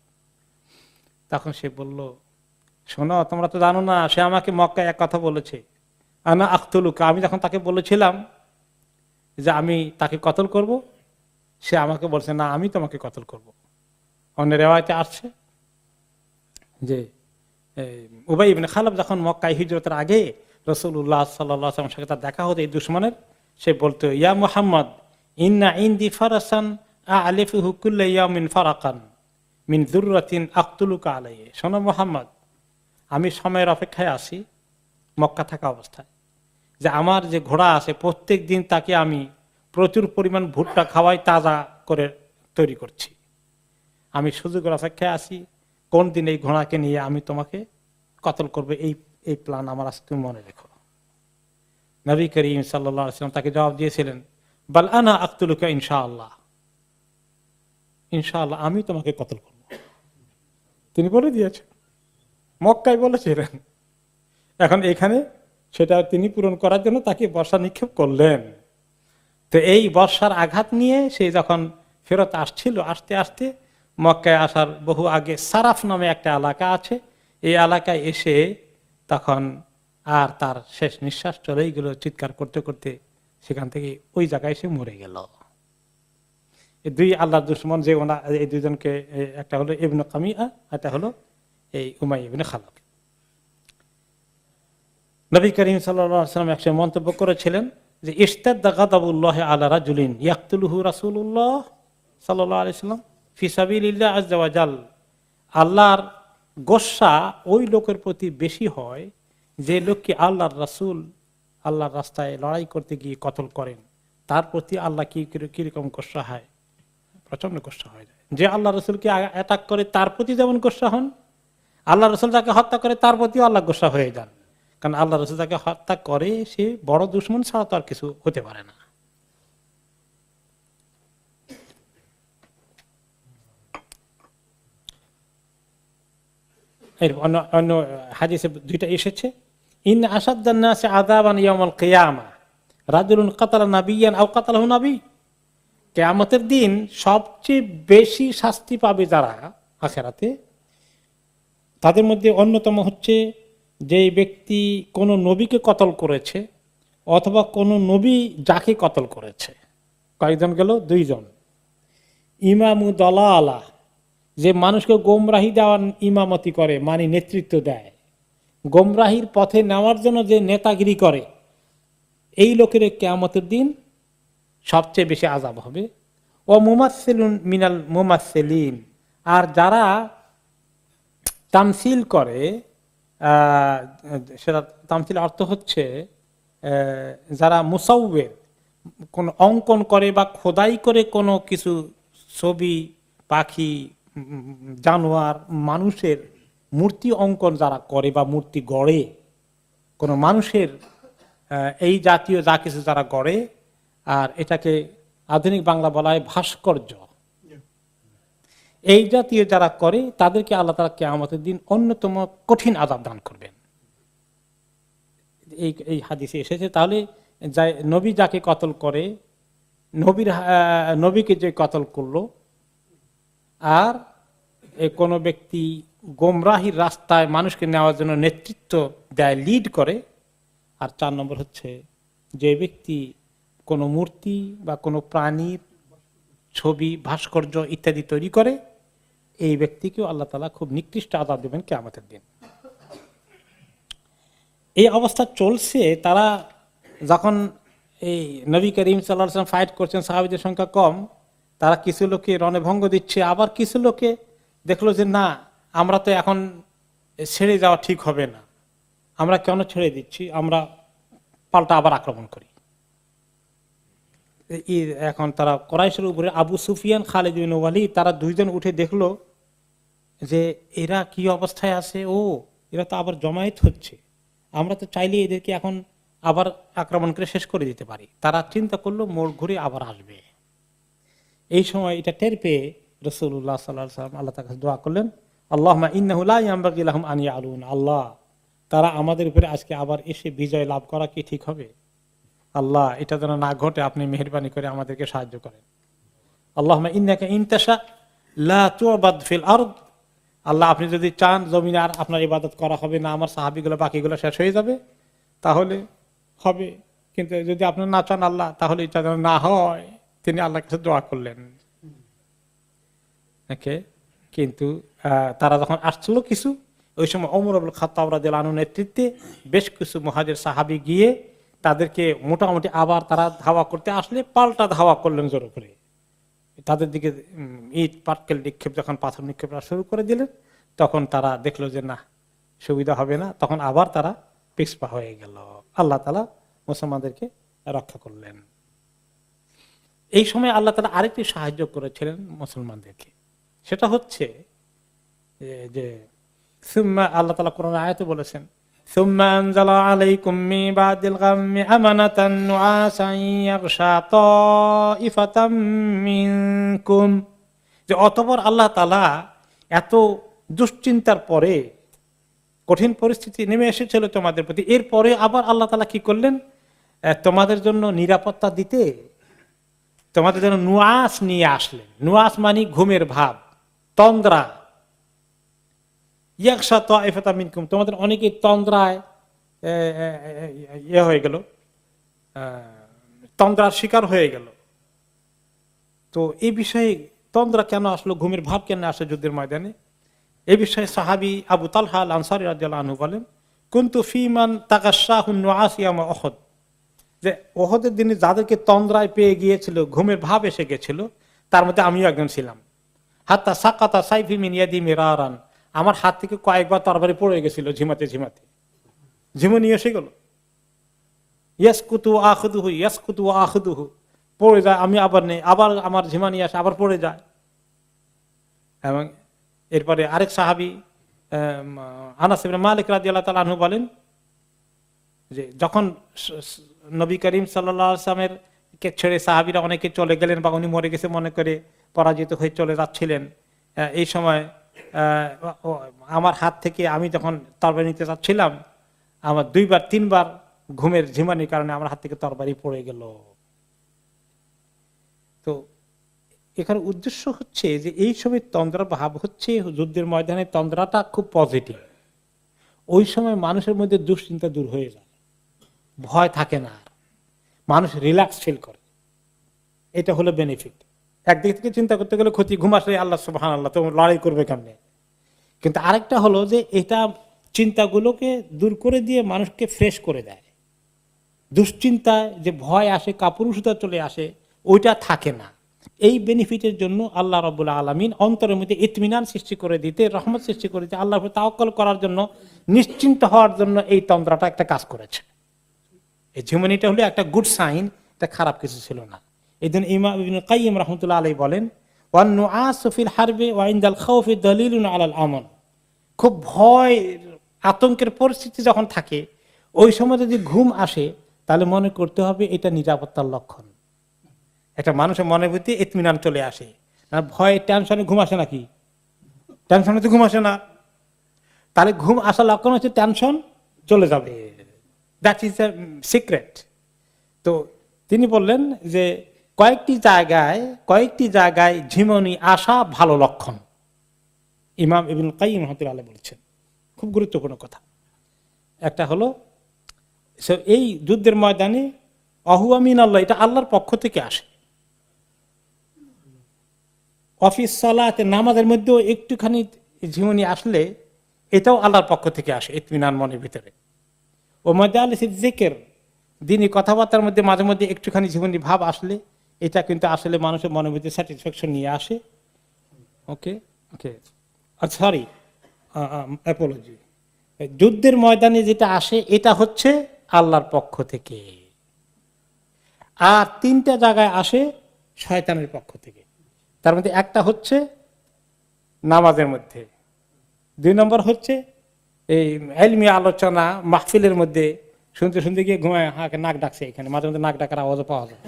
তখন সে বলল, শোনো, তোমরা তো জানো না, সে আমাকে মক্কায় এক কথা বলেছে, আনা আখতুলুকা। আমি যখন তাকে বলেছিলাম যে আমি তাকে কতল করব, সে আমাকে বলছে, না, আমি তোমাকে কতল করব। অন্য রেওয়ায়েতে আসছে যে উবাই ইবনে খালাব যখন মক্কায় হিজরতের আগে রাসূলুল্লাহ সাল্লাল্লাহু আলাইহি ওয়াসাল্লামের সাথে তার দেখা হতো এই দুশমনের, সে বলতো, ইয়া মুহাম্মদ ইন্না ইনদি ফারাসান আলিফুহু কুল্লা ইয়াউমিন ফারাকান মিন যুররাতিন আকতুলুকা আলাইহি। শোনো মুহাম্মদ, আমি সময়ের অপেক্ষায় আছি মক্কা থাকা অবস্থায়, যে আমার যে ঘোড়া আছে প্রত্যেক দিন তাকে আমি প্রচুর পরিমাণ ভুট্টা খাওয়াই, তাজা করে তৈরি করছি। আমি সুযোগের অপেক্ষায় আছি, কোন দিন এই ঘোড়াকে নিয়ে আমি তোমাকে কতল করবে, এই প্ল্যান আমার আছে, তুমি মনে রেখো। নবী করিম সাল্লাল্লাহু আলাইহি ওয়াসাল্লাম তাকে জবাব দিয়েছিলেন, বাল আনা আকতুলুকা ইনশাআল্লাহ, ইনশাআল্লাহ আমি তোমাকে কতল করব। তিনি বলে দিয়েছেন, মক্কায় বলেছিলেন। এখন এখানে সেটা তিনি পূরণ করার জন্য তাকে বর্ষা নিক্ষেপ করলেন। তো এই বর্ষার আঘাত নিয়ে সে যখন ফেরত আসছিল, আসতে আসতে মক্কায় আসার বহু আগে সারাফ নামে একটা এলাকা আছে, এই এলাকায় এসে তখন আর তার শেষ নিঃশ্বাস চলেই গেল, চিৎকার করতে করতে সেখান থেকে ওই জায়গায় সে মরে গেল। এই দুই আল্লাহর দুশমন, যে এই দুজনকে, একটা হলো ইবনে কামিয়া, একটা হলো এই উমাইয়া ইবনে খালাব। নবী করিম সাল্লাল্লাহু আলাইহি ওয়াসাল্লাম একসময় মন্তব্য করেছিলেন যে ইশতাদ্দা গাদাবুল্লাহ আলা রাজুলিন ইয়াকতুলুহু রাসূলুল্লাহ সাল্লাল্লাহু আলাইহি ওয়াসাল্লাম ফি সাবিলিল্লাহ আযজা ওয়া জাল। আল্লাহর গোসা ওই লোকের প্রতি বেশি হয় যে লোককে আল্লাহর রাসূল আল্লাহর রাস্তায় লড়াই করতে গিয়ে কতল করেন, তার প্রতি আল্লাহ কিরকম গোসা হয়, প্রচন্ড গোসা হয়ে যায়। যে আল্লাহ রাসূলকে অ্যাটাক করে তার প্রতি যেমন গোসা হন, আল্লাহ রাসূল যাকে হত্যা করে তার প্রতিও আল্লাহ গোসা হয়ে যান। কারণ আল্লাহ রাসূল যাকে হত্যা করে সে বড় দুশমন ছাড়া তো আর কিছু হতে পারে না। এর অন্য হাদিসে দুইটা এসেছে, ইন আশাদ্দান নাসি আযাবান ইয়াউমাল কিয়ামা রাজুলুন কাতালা নাবিয়ান আও কাতালাহু নবী। কিয়ামতের দিন সবচেয়ে বেশি শাস্তি পাবে যারা আখিরাতে, তাদের মধ্যে অন্যতম হচ্ছে যে ব্যক্তি কোনো নবীকে কতল করেছে অথবা কোনো নবী যাকে কতল করেছে। কয়েকজন গেল? দুইজন। ইমামু দলালা, যে মানুষকে গোমরাহি দেওয়ার ইমামতি করে, মানে নেতৃত্ব দেয়, গোমরাহির পথে নেওয়ার জন্য যে নেতাগিরি করে, এই লোকের কিয়ামতের দিন সবচেয়ে বেশি আযাব হবে। ও মুমাসসিলুন মিনাল মুমাসসিলিন, আর যারা তামসিল করে, সেটা তামসিল অর্থ হচ্ছে যারা মুসাউবের কোন অঙ্কন করে বা খোদাই করে কোনো কিছু ছবি, পাখি, জানোয়ার, মানুষের মূর্তি অঙ্কন যারা করে বা মূর্তি গড়ে, কোন মানুষের এই জাতীয় যা কিছু যারা গড়ে, আর এটাকে আধুনিক বাংলা বলা হয় ভাস্কর্য, এই জাতীয় যারা করে তাদেরকে আল্লাহ তাআলা কিয়ামতের দিন অন্যতম কঠিন আযাব দান করবেন। এই হাদিসে এসেছে। তাহলে নবী যাকে কতল করে, নবীকে যে কতল করলো, আর কোনো ব্যক্তি গোমরাহির রাস্তায় মানুষকে নেওয়ার জন্য নেতৃত্ব দেয়, লিড করে, আর 4 নম্বর হচ্ছে যে ব্যক্তি কোনো মূর্তি বা কোনো প্রাণীর ছবি, ভাস্কর্য ইত্যাদি তৈরি করে, এই ব্যক্তিকেও আল্লাহ তাআলা খুব নিকৃষ্ট আযাব দেবেন কিয়ামতের দিন। এই অবস্থা চলছে। তারা যখন এই নবী করিম সাল্লাল্লাহু আলাইহি ওয়াসাল্লাম ফাইট করছেন, সাহাবীদের সংখ্যা কম, তারা কিছু লোকে রণভঙ্গ দিচ্ছে, আবার কিছু লোকে দেখলো যে না, আমরা তো এখন ছেড়ে যাওয়া ঠিক হবে না, আমরা কেন ছেড়ে দিচ্ছি, আমরা পাল্টা আবার আক্রমণ করি। এখন তারা কুরাইশের উপরে আবু সুফিয়ান, খালিদ বিন ওয়ালিদ, তারা দুইজন উঠে দেখলো যে এরা কি অবস্থায় আছে, এরা তো আবার জমায়েত হচ্ছে, আমরা তো চাইলে এদেরকে এখন আবার আক্রমণ করে শেষ করে দিতে পারি। তারা চিন্তা করলো মোড় ঘুরে আবার আসবে। এই সময় এটা টের পেয়ে রাসূলুল্লাহ সাল্লাল্লাহু আলাইহি ওয়াসাল্লাম আল্লাহ তাআলার কাছে দোয়া করলেন, আল্লাহুম্মা ইন্নাহু লা ইয়ানবাগি লাহুম আন ইয়ালুন, আল্লাহ তারা আমাদের উপরে আজকে আবার এসে বিজয় লাভ করা কি ঠিক হবে? আল্লাহ এটা যেন না ঘটে, আপনি মেহেরবানি করে আমাদেরকে সাহায্য করেন। আল্লাহুম্মা ইন্নাকা ইন তাশা লা তু'বাদ ফিল আরদ, আল্লাহ আপনি যদি চান জমিনে আর আপনার ইবাদত করা হবে না, আমার সাহাবীগুলো বাকিগুলো শেষ হয়ে যাবে, তাহলে হবে, কিন্তু যদি আপনি না চান আল্লাহ, তাহলে এটা যেন না হয়। তিনি আল্লাহর কাছে দোয়া করলেন। কিন্তু তারা যখন আসছিল কিছু, ওই সময় ওমর ইবনে খাত্তাব রাদিয়াল্লাহু আনহুর নেতৃত্বে বেশ কিছু মুহাজির সাহাবী গিয়ে তাদেরকে মোটামুটি আবার তারা ধাওয়া করতে আসলে পাল্টা ধাওয়া করলেন জোর করে। তাদের দিকে ইট পাটকেল নিক্ষেপ, যখন পাথর নিক্ষেপ শুরু করে দিলেন, তখন তারা দেখলো যে না, সুবিধা হবে না, তখন আবার তারা পিছপা হয়ে গেল। আল্লাহ তাআলা মুসলমানদেরকে রক্ষা করলেন। এই সময় আল্লাহ তাআলা আরেকটি সাহায্য করেছিলেন মুসলমানদেরকে, সেটা হচ্ছে যে আল্লাহ তাআলা কোরআন আয়াতে বলেছেন, সুম্মা আনজালা আলাইকুম মিন বাদিল গাম্মি আমানাতান নুআসান ইয়াগশা তাইফাতাম মিনকুম, যে অতঃপর আল্লাহ তাআলা এত দুশ্চিন্তার পরে, কঠিন পরিস্থিতি নেমে এসেছিল তোমাদের প্রতি, এরপরে আবার আল্লাহ তাআলা কি করলেন, তোমাদের জন্য নিরাপত্তা দিতে তোমাদের জন্য নুআস নিয়ে আসলেন। নুআস মানে ঘুমের ভাব, তন্দ্রা। ইয়াগশা তাইফাতাম মিনকুম, তোমাদের অনেকে তন্দ্রায় হয়ে গেল, তন্দ্রার শিকার হয়ে গেল। তো এই বিষয়ে তন্দ্রা কেন আসলো, ঘুমের ভাব কেন আসে যুদ্ধের ময়দানে, এই বিষয়ে সাহাবী আবু তালহা আল আনসারী রাদিয়াল্লাহু আনহু বলেন, কুনতু ফিমান তাগাশাহুন নুআস ইয়ামা উহুদ, যে উহুদের দিনে যাদেরকে তন্দ্রায় পেয়ে গিয়েছিল, ঘুমের ভাব এসে গেছিল, তার মধ্যে আমিও একজন ছিলাম। হাত্তা সাকাতা সাইফি মিন ইয়াদি মিরারান, আমার হাত থেকে কয়েকবার তরবারি পড়ে গেছিল ঝিমাতে ঝিমাতে, ঝিমুনি এসে গেল। ইয়াসকুতু আখুদুহু, পড়ে যায়, আমি আবার নেই, আবার আমার ঝিমানি আসে, আবার পড়ে যায়। এবং এরপরে আরেক সাহাবী আনাস ইবনে মালিক রাদিয়াল্লাহু তাআলা আনহু বলেন যে যখন নবী করিম সাল্লাল্লাহু আলাইহি ওয়াসাল্লামের কে ছেড়ে সাহাবীরা অনেকে চলে গেলেন বা উনি মরে গেছে মনে করে পরাজিত হয়ে চলে যাচ্ছিলেন, এই সময় আমার হাত থেকে আমি যখন তরবারি নিতে চাচ্ছিলাম, আমার 2-3 বার ঘুমের ঝিমানির কারণে আমার হাত থেকে তরবারি পড়ে গেল। তো এখানে উদ্দেশ্য হচ্ছে যে এই সময় তন্দ্রা ভাব হচ্ছে, যুদ্ধের ময়দানে তন্দ্রাটা খুব পজিটিভ। ওই সময় মানুষের মধ্যে দুশ্চিন্তা দূর হয়ে যায়, ভয় থাকে না, মানুষ রিল্যাক্স ফিল করে। এটা হলো বেনিফিট। একদিক থেকে চিন্তা করতে গেলে ক্ষতি, ঘুম আসলে আল্লাহ সুবহানাল্লাহ, তো লড়াই করবে কেমনে। কিন্তু আরেকটা হলো যে এটা চিন্তাগুলোকে দূর করে দিয়ে মানুষকে ফ্রেশ করে দেয়। দুশ্চিন্তায় যে ভয় আসে, কাপুরুষতা চলে আসে, ওইটা থাকে না। এই বেনিফিটের জন্য আল্লাহ রাব্বুল আলামিন অন্তরের মধ্যে ইতমিনান সৃষ্টি করে দিতে, রহমত সৃষ্টি করে দিতে, আল্লাহর উপর তাওয়াক্কুল করার জন্য, নিশ্চিন্ত হওয়ার জন্য এই তন্দ্রাটা একটা কাজ করেছে। এই ঝিমুনিটা হলো একটা গুড সাইন, এটা খারাপ কিছু ছিল না। এই জন্য ইমাম ইবনে কাইয়িম রাহমাতুল্লাহ আলাইহি বলেন, ওয়ান নুআসু ফিল হারবি ওয়া ইনদাল খাউফি দালিলুন আলাল আমন। খুব ভয় আতঙ্কের পরিস্থিতি যখন থাকে ওই সময় যদি ঘুম আসে তাহলে মনে করতে হবে এটা নিরাপত্তার লক্ষণ। একটা মানুষের মনের প্রতি ইতমিনান চলে আসে না। ভয় টেনশনে ঘুম আসে নাকি? টেনশনে তো ঘুম আসে না। তাহলে ঘুম আসার লক্ষণ হচ্ছে টেনশন চলে যাবে। That is a secret. তো তিনি বললেন যে কয়েকটি জায়গায় ঝিমুনি আসা ভালো লক্ষণ। ইমাম ইবনুল কাইয়িম রাহমাতুল্লাহ আলাইহি বলছেন, খুব গুরুত্বপূর্ণ কথা। একটা হলো এই যুদ্ধের ময়দানে অহুয়া মিনাল্লাহ, এটা আল্লাহর পক্ষ থেকে আসে। অফিস সালাতে, নামাজের মধ্যেও একটুখানি ঝিমুনি আসলে এটাও আল্লাহর পক্ষ থেকে আসে, ইতমিনান মনের ভিতরে। ও মাজালিসিল যিকর, দিনী কথাবার্তার মধ্যে মাঝে মধ্যে একটুখানি ঝিমুনি ভাব আসলে এটা কিন্তু আসলে মানুষের মনের মধ্যে স্যাটিসফ্যাকশন নিয়ে আসে। Okay okay sorry, apology. যুদ্ধের ময়দানে যেটা আসে এটা হচ্ছে আল্লাহর পক্ষ থেকে। আর 3টা জায়গায় আসে শয়তানের পক্ষ থেকে। তার মধ্যে একটা হচ্ছে নামাজের মধ্যে, 2 নম্বর হচ্ছে এই ইলমি আলোচনা মাহফিলের মধ্যে শুনতে শুনতে গিয়ে ঘুমায় নাক ডাকছে, এখানে মাঝে মধ্যে নাক ডাকার আওয়াজও পাওয়া যায়।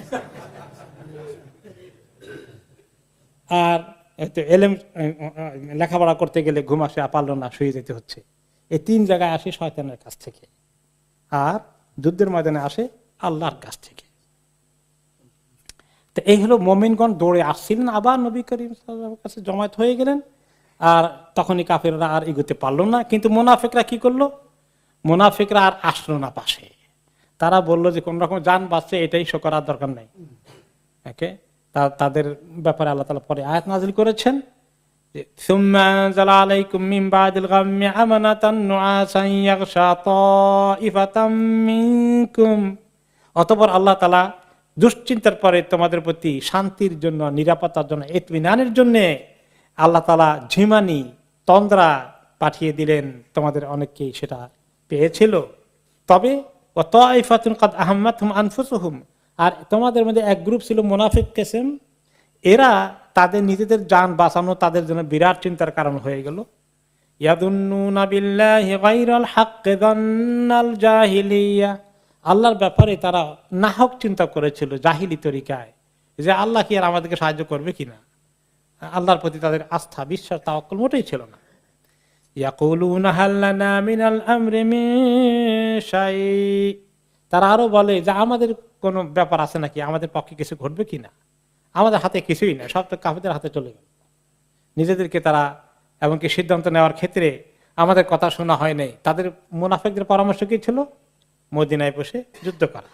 আর এলেম লেখাপড়া করতে গেলে ঘুম আসে, পারলো না, শুয়ে যেতে হচ্ছে। এই 3 জায়গায় আসে শয়তানের কাছ থেকে, আর যুদ্ধের ময়দানে আসে আল্লাহর কাছ থেকে। তো এই হলো মোমিনগণ দৌড়ে আসছিলেন, আবার নবী করিম সাল্লাল্লাহু আলাইহি ওয়াসাল্লামের কাছে জমায়েত হয়ে গেলেন। আর তখনই কাফেররা আর এগোতে পারলো না। কিন্তু মুনাফিকরা কি করলো? মুনাফিকরা আর আসলো না পাশে। তারা বললো যে কোন রকম জান বাঁচছে এটাই শো করার দরকার নাই। ওকে, তাদের ব্যাপারে আল্লাহ তাআলা পরে আয়াত নাযিল করেছেন যে সুম্মা আনজালা আলাইকুম মিন বাদিল গাম্মি আমানাতান নুআসান ইয়াগশা তাইফাতাম মিনকুম। অতঃপর আল্লাহ তাআলা দুশ্চিন্তার পরে তোমাদের প্রতি শান্তির জন্য, নিরাপত্তার জন্য, ইতমিনানের জন্য আল্লাহ তাআলা ঝিমানি তন্দ্রা পাঠিয়ে দিলেন। তোমাদের অনেককেই সেটা পেয়েছিল। তবে ওয়া তাইফাতুন কাদ আহাম্মাতহুম আনফুসুহুম, আর তোমাদের মধ্যে এক গ্রুপ ছিল মুনাফিক কিসম, এরা তাদের নিজেদের জান বাঁচানো তাদের জন্য বিরাট চিন্তার কারণ হয়ে গেল। ইয়াদুন্নুনা বিল্লাহি গায়রাল হাক্কি যান্নাল জাহিলিয়া, আল্লাহর ব্যাপারে তারা নাহক চিন্তা করেছিল জাহিলি তরিকায়, যে আল্লাহ কি আর আমাদেরকে সাহায্য করবে কিনা। আল্লাহর প্রতি তাদের আস্থা, বিশ্বাস, তাওয়াক্কুল মোটেই ছিল না। ইয়াকুলুনা হাল লানা মিনাল আমরি মিন শাই, তারা আরো বলে যে আমাদের কোনো ব্যাপার আছে নাকি, আমাদের পক্ষে কিছু ঘটবে কিনা, আমাদের হাতে কিছুই না, সব তো কাফেরদের হাতে চলে গেল। নিজেদেরকে তারা এমনকি সিদ্ধান্ত নেওয়ার ক্ষেত্রে আমাদের কথা শোনা হয় নাই। তাদের মুনাফিকদের পরামর্শ কি ছিল? মদিনায় বসে যুদ্ধ করা।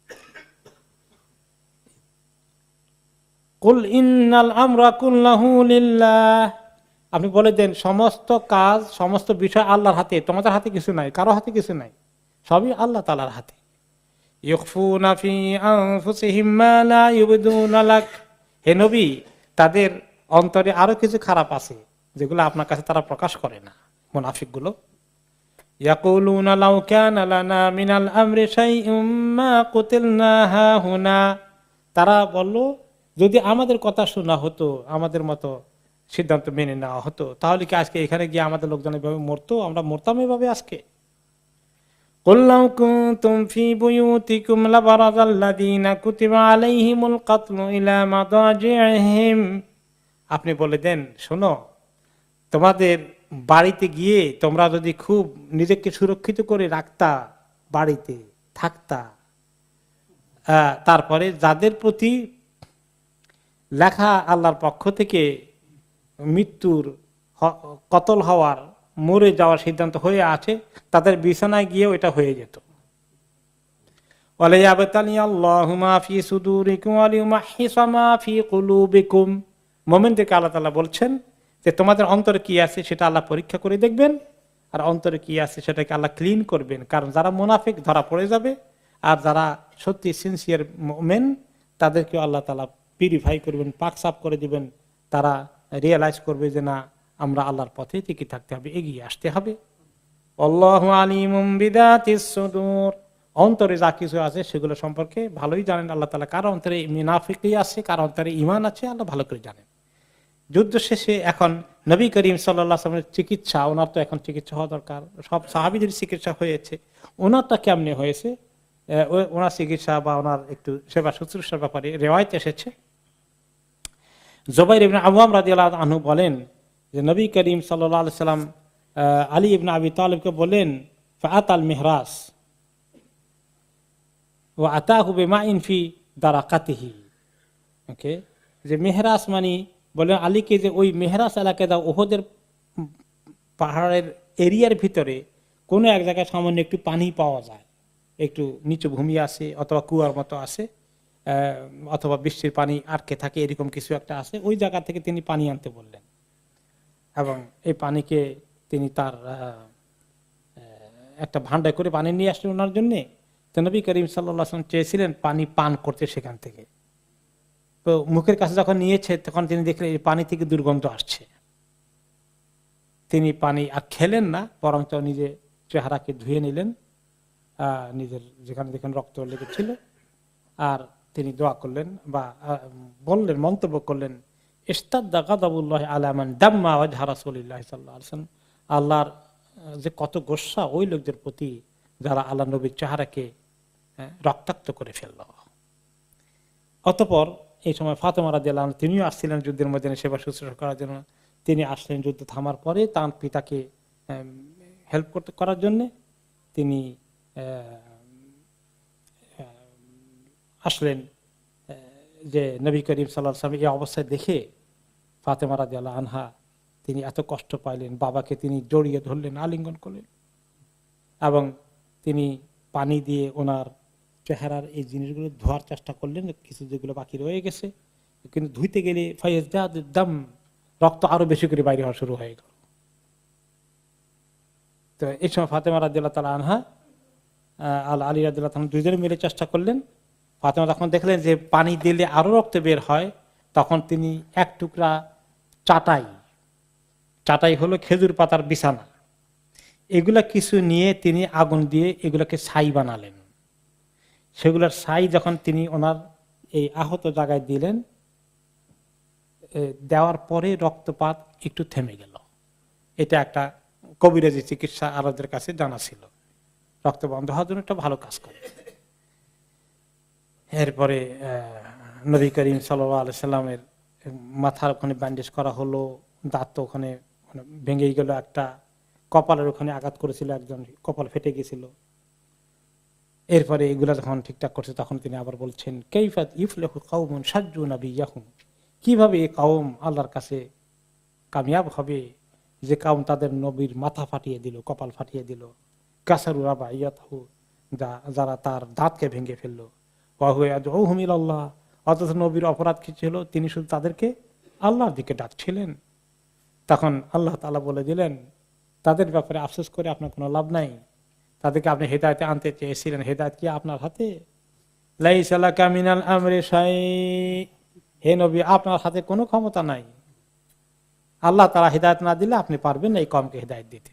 কুল ইন্নাল আমরা কুল্লাহু লিল্লাহ, আপনি বলে দেন সমস্ত কাজ, সমস্ত বিষয় আল্লাহর হাতে, তোমাদের হাতে কিছু নাই, কারো হাতে কিছু নাই, সবই আল্লাহ তাআলার হাতে। ইউখফুনা ফি আনফুসিহিম মা লা ইউবদুনা লাক, হে নবী তাদের অন্তরে আরো কিছু খারাপ আছে যেগুলো আপনার কাছে তারা প্রকাশ করে না, মুনাফিকগুলো। ইয়াকুলুনা লাউ কানা লানা মিনাল আমরি শাইউম মা কুতিলনা হাহুনা, তারা বলল যদি আমাদের কথা শোনা হতো, আমাদের মতো সিদ্ধান্ত মেনে নেওয়া হতো, তাহলে কি আজকে এখানে গিয়ে আমাদের লোকজন এভাবে মরতো, আমরা মরতাম এভাবে আজকে। কুল লাউ কুনতুম ফি বুয়ুতিকুম লাবারাযাল্লাযীনা কুতিবা আলাইহিমুল কাতলু ইলা মাদাজিহিম, আপনি বলে দেন শোনো, তোমাদের বাড়িতে গিয়ে তোমরা যদি খুব নিজেকে সুরক্ষিত করে রাখতা, বাড়িতে থাকতা, তারপরে যাদের প্রতি লেখা আল্লাহর পক্ষ থেকে মৃত্যুর, কতল হওয়ার, মরে যাওয়ার সিদ্ধান্ত হয়ে আছে, তাদের বিছানায় গিয়েও এটা হয়ে যেত। মুমিনদেরকে আল্লাহ তাআলা বলছেন যে তোমাদের অন্তরে কি আছে সেটা আল্লাহ পরীক্ষা করে দেখবেন, আর অন্তরে কি আছে সেটাকে আল্লাহ ক্লিন করবেন। কারণ যারা মুনাফিক ধরা পড়ে যাবে, আর যারা সত্যি সিনসিয়ার মুমিন তাদেরকে আল্লাহ তাআলা পিউরিফাই করবেন, পাক সাফ করে দিবেন। তারা রিয়েলাইজ করবে যে না, আমরা আল্লাহর পথে টিকে থাকতে হবে, এগিয়ে আসতে হবে। আল্লাহু আলিমুম বিদাতিস সুদূর, অন্তরে যা কিছু আছে সেগুলো সম্পর্কে ভালোই জানেন আল্লাহ তাআলা। কার অন্তরে মুনাফিকি আছে, কার অন্তরে ঈমান আছে, আল্লাহ ভালো করে জানেন। যুদ্ধ শেষে এখন নবী করিম সাল্লাল্লাহু আলাইহি ওয়াসাল্লামের চিকিৎসা, ওনার তো এখন চিকিৎসা হওয়া দরকার, সব সাহাবীদের চিকিৎসা হয়েছে, ওনারটা কেমনে হয়েছে, ওনার চিকিৎসা বা ওনার একটু সেবা শুশ্রূষার ব্যাপারে রিওয়ায়াত এসেছে। জুবাইর ইবনে আওয়াম রাদিয়াল্লাহু আনহু বলেন যে নবী করিম সাল্লাল্লাহু আলাইহি সাল্লাম আলী ইবনে আবি তালিবকে বলেন ফাআতাল মিহরাস ওয়া আতাহু বিমাইন ফি দারাকাতিহি। ওকে, যে মেহরাস মানে বলেন আলীকে যে ওই মেহরাস এলাকায় দাও, ওহদের পাহাড়ের এরিয়ার ভিতরে কোনো এক জায়গায় সামান্য একটু পানি পাওয়া যায়, একটু নিচু ভূমি আছে অথবা কুয়ার মতো আছে, অথবা বৃষ্টির পানি আটকে থাকে, এরকম কিছু একটা আছে, ওই জায়গা থেকে তিনি পানি আনতে বললেন। এবং এই পানিকে তিনি তার একটা ভান্ডায় করে পানি নিয়ে আসলেন ওনার জন্যে। তো নবী করিম সাল্লাল্লাহু আলাইহি ওয়াসাল্লাম চেয়েছিলেন পানি পান করতে সেখান থেকে। তো মুখের কাছে যখন নিয়েছে তখন তিনি দেখলেন এই পানি থেকে দুর্গন্ধ আসছে। তিনি পানি আর খেলেন না, বরঞ্চ নিজে চেহারাকে ধুয়ে নিলেন, নিজের যেখানে যেখানে রক্ত লেগেছিল, আর তিনি দোয়া করলেন বা বললেন, মন্তব্য করলেন ইস্তাদ্দা গাদাবুল্লাহি আলা মান দাম্মা ওয়াজহা রাসূলিল্লাহি সাল্লাল্লাহু আলাইহি ওয়াসাল্লাম, আল্লাহর যে কত গোসা ওই লোকদের প্রতি যারা আল্লাহ নবীর চেহারাকে রক্তাক্ত করে ফেলল। অতঃপর এই সময় ফাতেমা রাদিয়াল্লাহু আনহা তিনিও আসছিলেন যুদ্ধের ময়দানে সেবা শুশ্রূষা করার জন্য। তিনি আসলেন যুদ্ধ থামার পরে তার পিতাকে হেল্প করার জন্য। তিনি আসলেন যে নবী করিম সাল্লাল্লাহু আলাইহি ওয়াসাল্লাম এই অবস্থায় দেখে ফাতেমা রাদিয়াল্লাহু আনহা তিনি এত কষ্ট পাইলেন, বাবাকে তিনি জড়িয়ে ধরলেন, আলিঙ্গন করলেন এবং তিনি পানি দিয়ে ওনার চেহারার এই জিনিসগুলো ধোয়ার চেষ্টা করলেন, কিছু যেগুলো বাকি রয়ে গেছে, কিন্তু ধুইতে গেলে ফায়াজদাদুদ-দাম, রক্ত আরো বেশি করে বাইরে হওয়া শুরু হয়ে গেল। তো এই সময় ফাতেমা রাদিয়াল্লাহু তাআলা আনহা আলী রাদিয়াল্লাহু তাআলা দুইজনে মিলে চেষ্টা করলেন। ফাতেমা যখন দেখলেন যে পানি দিলে আরো রক্ত বের হয়, তখন তিনি এক টুকরা চাটাই হলো খেজুর পাতার বিছানা, এগুলা কিছু নিয়ে তিনি আগুন দিয়ে এগুলাকে ছাই বানালেন। সেগুলোর ছাই যখন তিনি ওনার এই আহত জায়গায় দিলেন, দেওয়ার পরে রক্তপাত একটু থেমে গেল। এটা একটা কবিরাজি চিকিৎসা আরবদের কাছে জানা ছিল, রক্ত বন্ধ হওয়ার জন্য একটা ভালো কাজ করে। এরপরে নবী করিম সাল্লাল্লাহু আলাইহি সাল্লামের মাথার ওখানে ব্যান্ডেজ করা হলো, দাঁত তো ওখানে ভেঙে গেল, একটা কপালের ওখানে আঘাত করেছিল, একজন কপাল ফেটে গেছিল। এরপরে এগুলা যখন ঠিকঠাক করছে তখন তিনি আবার বলছেন কাইফা ইফলাহু কওমুন সাজ্জু নাবিয়াহুম, কিভাবে এই কওম আল্লাহর কাছে কামিয়াব হবে যে কওম তাদের নবীর মাথা ফাটিয়ে দিল, কপাল ফাটিয়ে দিল, কাসারু রাবাইয়াতহু, যারা তার দাঁতকে ভেঙে ফেললো, ওয়া হুয়া ইয়াদউহুম ইলাল্লাহ, অথচ নবীর অপরাধ কি ছিল, তিনি শুধু তাদেরকে আল্লাহর দিকে ডাকছিলেন। তখন আল্লাহ তাআলা বলে দিলেন তাদের ব্যাপারে আফসোস করে আপনার কোনো লাভ নাই, তাদেরকে আপনি হেদায়েতে আনতে চেয়েছিলেন, হেদায়েত কি আপনার হাতে? লাইসা লাকা মিনাল আমরি শাই, হে নবী আপনার হাতে কোনো ক্ষমতা নাই, আল্লাহ তাআলা হেদায়েত না দিলে আপনি পারবেন না এই কওমকে হেদায়েত দিতে।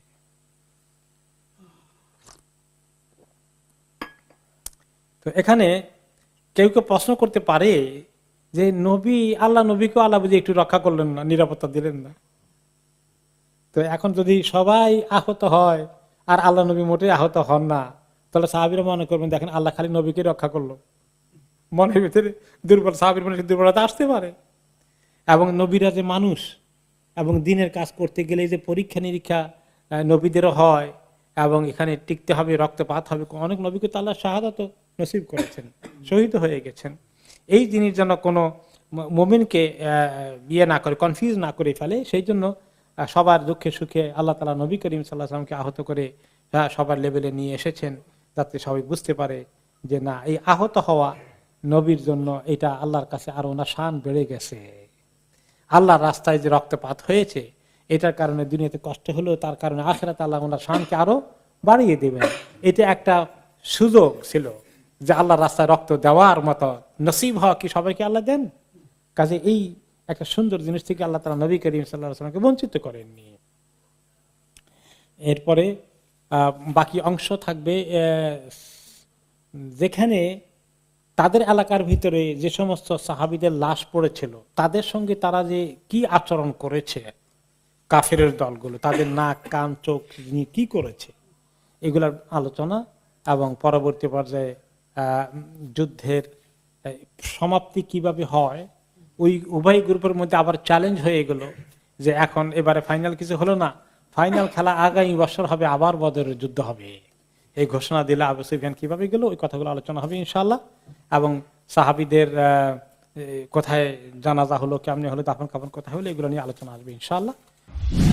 তো এখানে কেউ কেউ প্রশ্ন করতে পারে যে নবী, আল্লাহ নবীকে আল্লাহ বুঝি একটু রক্ষা করলেন না, নিরাপত্তা দিলেন না? তো এখন যদি সবাই আহত হয় আর আল্লাহ নবী মোটেই আহত হন না, তাহলে সাহাবীরা মনে করবেন দেখেন আল্লাহ খালি নবীকে রক্ষা করলো। মনের ভিতরে দুর্বল, সাহাবীর মনে দুর্বলতা আসতে পারে। এবং নবীরা যে মানুষ, এবং দিনের কাজ করতে গেলে যে পরীক্ষা নিরীক্ষা নবীদেরও হয়, এবং এখানে টিকতে হবে, রক্তপাত হবে, অনেক নবীকে তো আল্লাহ শাহাদাত নসিব করেছেন, শহীদ হয়ে গেছেন। এই জিনিস যেন কোনো মুমিনকে ইয়ে না করে, কনফিউজ না করে ফেলে, সেই জন্য সবার দুঃখে সুখে আল্লাহ তাআলা নবী করিম সাল্লাল্লাহু আলাইহি ওয়াসাল্লামকে আহত করে সবার লেভেলে নিয়ে এসেছেন, যাতে সবাই বুঝতে পারে যে না, এই আহত হওয়া নবীর জন্য এটা আল্লাহর কাছে আরো ওনার শান বেড়ে গেছে। আল্লাহর রাস্তায় যে রক্তপাত হয়েছে এটার কারণে দুনিয়াতে কষ্ট হলো, তার কারণে আখিরাতে আল্লাহ ওনার শানকে আরো বাড়িয়ে দেবেন। এটা একটা সুযোগ ছিল যে আল্লাহর রাস্তায় রক্ত দেওয়ার মতো নসিব হওয়া কি সবাইকে আল্লাহ দেন? কাজে এই একটা সুন্দর জিনিস থেকে আল্লাহ তাআলা নবী করিম সাল্লাল্লাহু আলাইহি ওয়াসাল্লামকে বঞ্চিত করেননি। এরপরে বাকি অংশ থাকবে যেখানে তাদের এলাকার ভিতরে যে সমস্ত সাহাবীদের লাশ পড়েছিল তাদের সঙ্গে তারা যে কি আচরণ করেছে, কাফেরের দলগুলো তাদের নাক কান চোখ নিয়ে কি করেছে, এগুলার আলোচনা এবং পরবর্তী পর্যায়ে যুদ্ধের সমাপ্তি কিভাবে হয়, ওই উভয় গ্রুপের মধ্যে আবার চ্যালেঞ্জ হয়ে গেল যে এখন এবারে ফাইনাল কিছু হলো না, ফাইনাল খেলা আগামী বছর হবে, আবার বদরের যুদ্ধ হবে, এই ঘোষণা দিলে আবু সুফিয়ান কিভাবে গেল ওই কথাগুলো আলোচনা হবে ইনশাআল্লাহ। এবং সাহাবীদের কোথায় জানাজা হলো, কেমনি হলো, দাফন কাফন কোথায় হলো, এগুলো নিয়ে আলোচনা আসবে ইনশাআল্লাহ।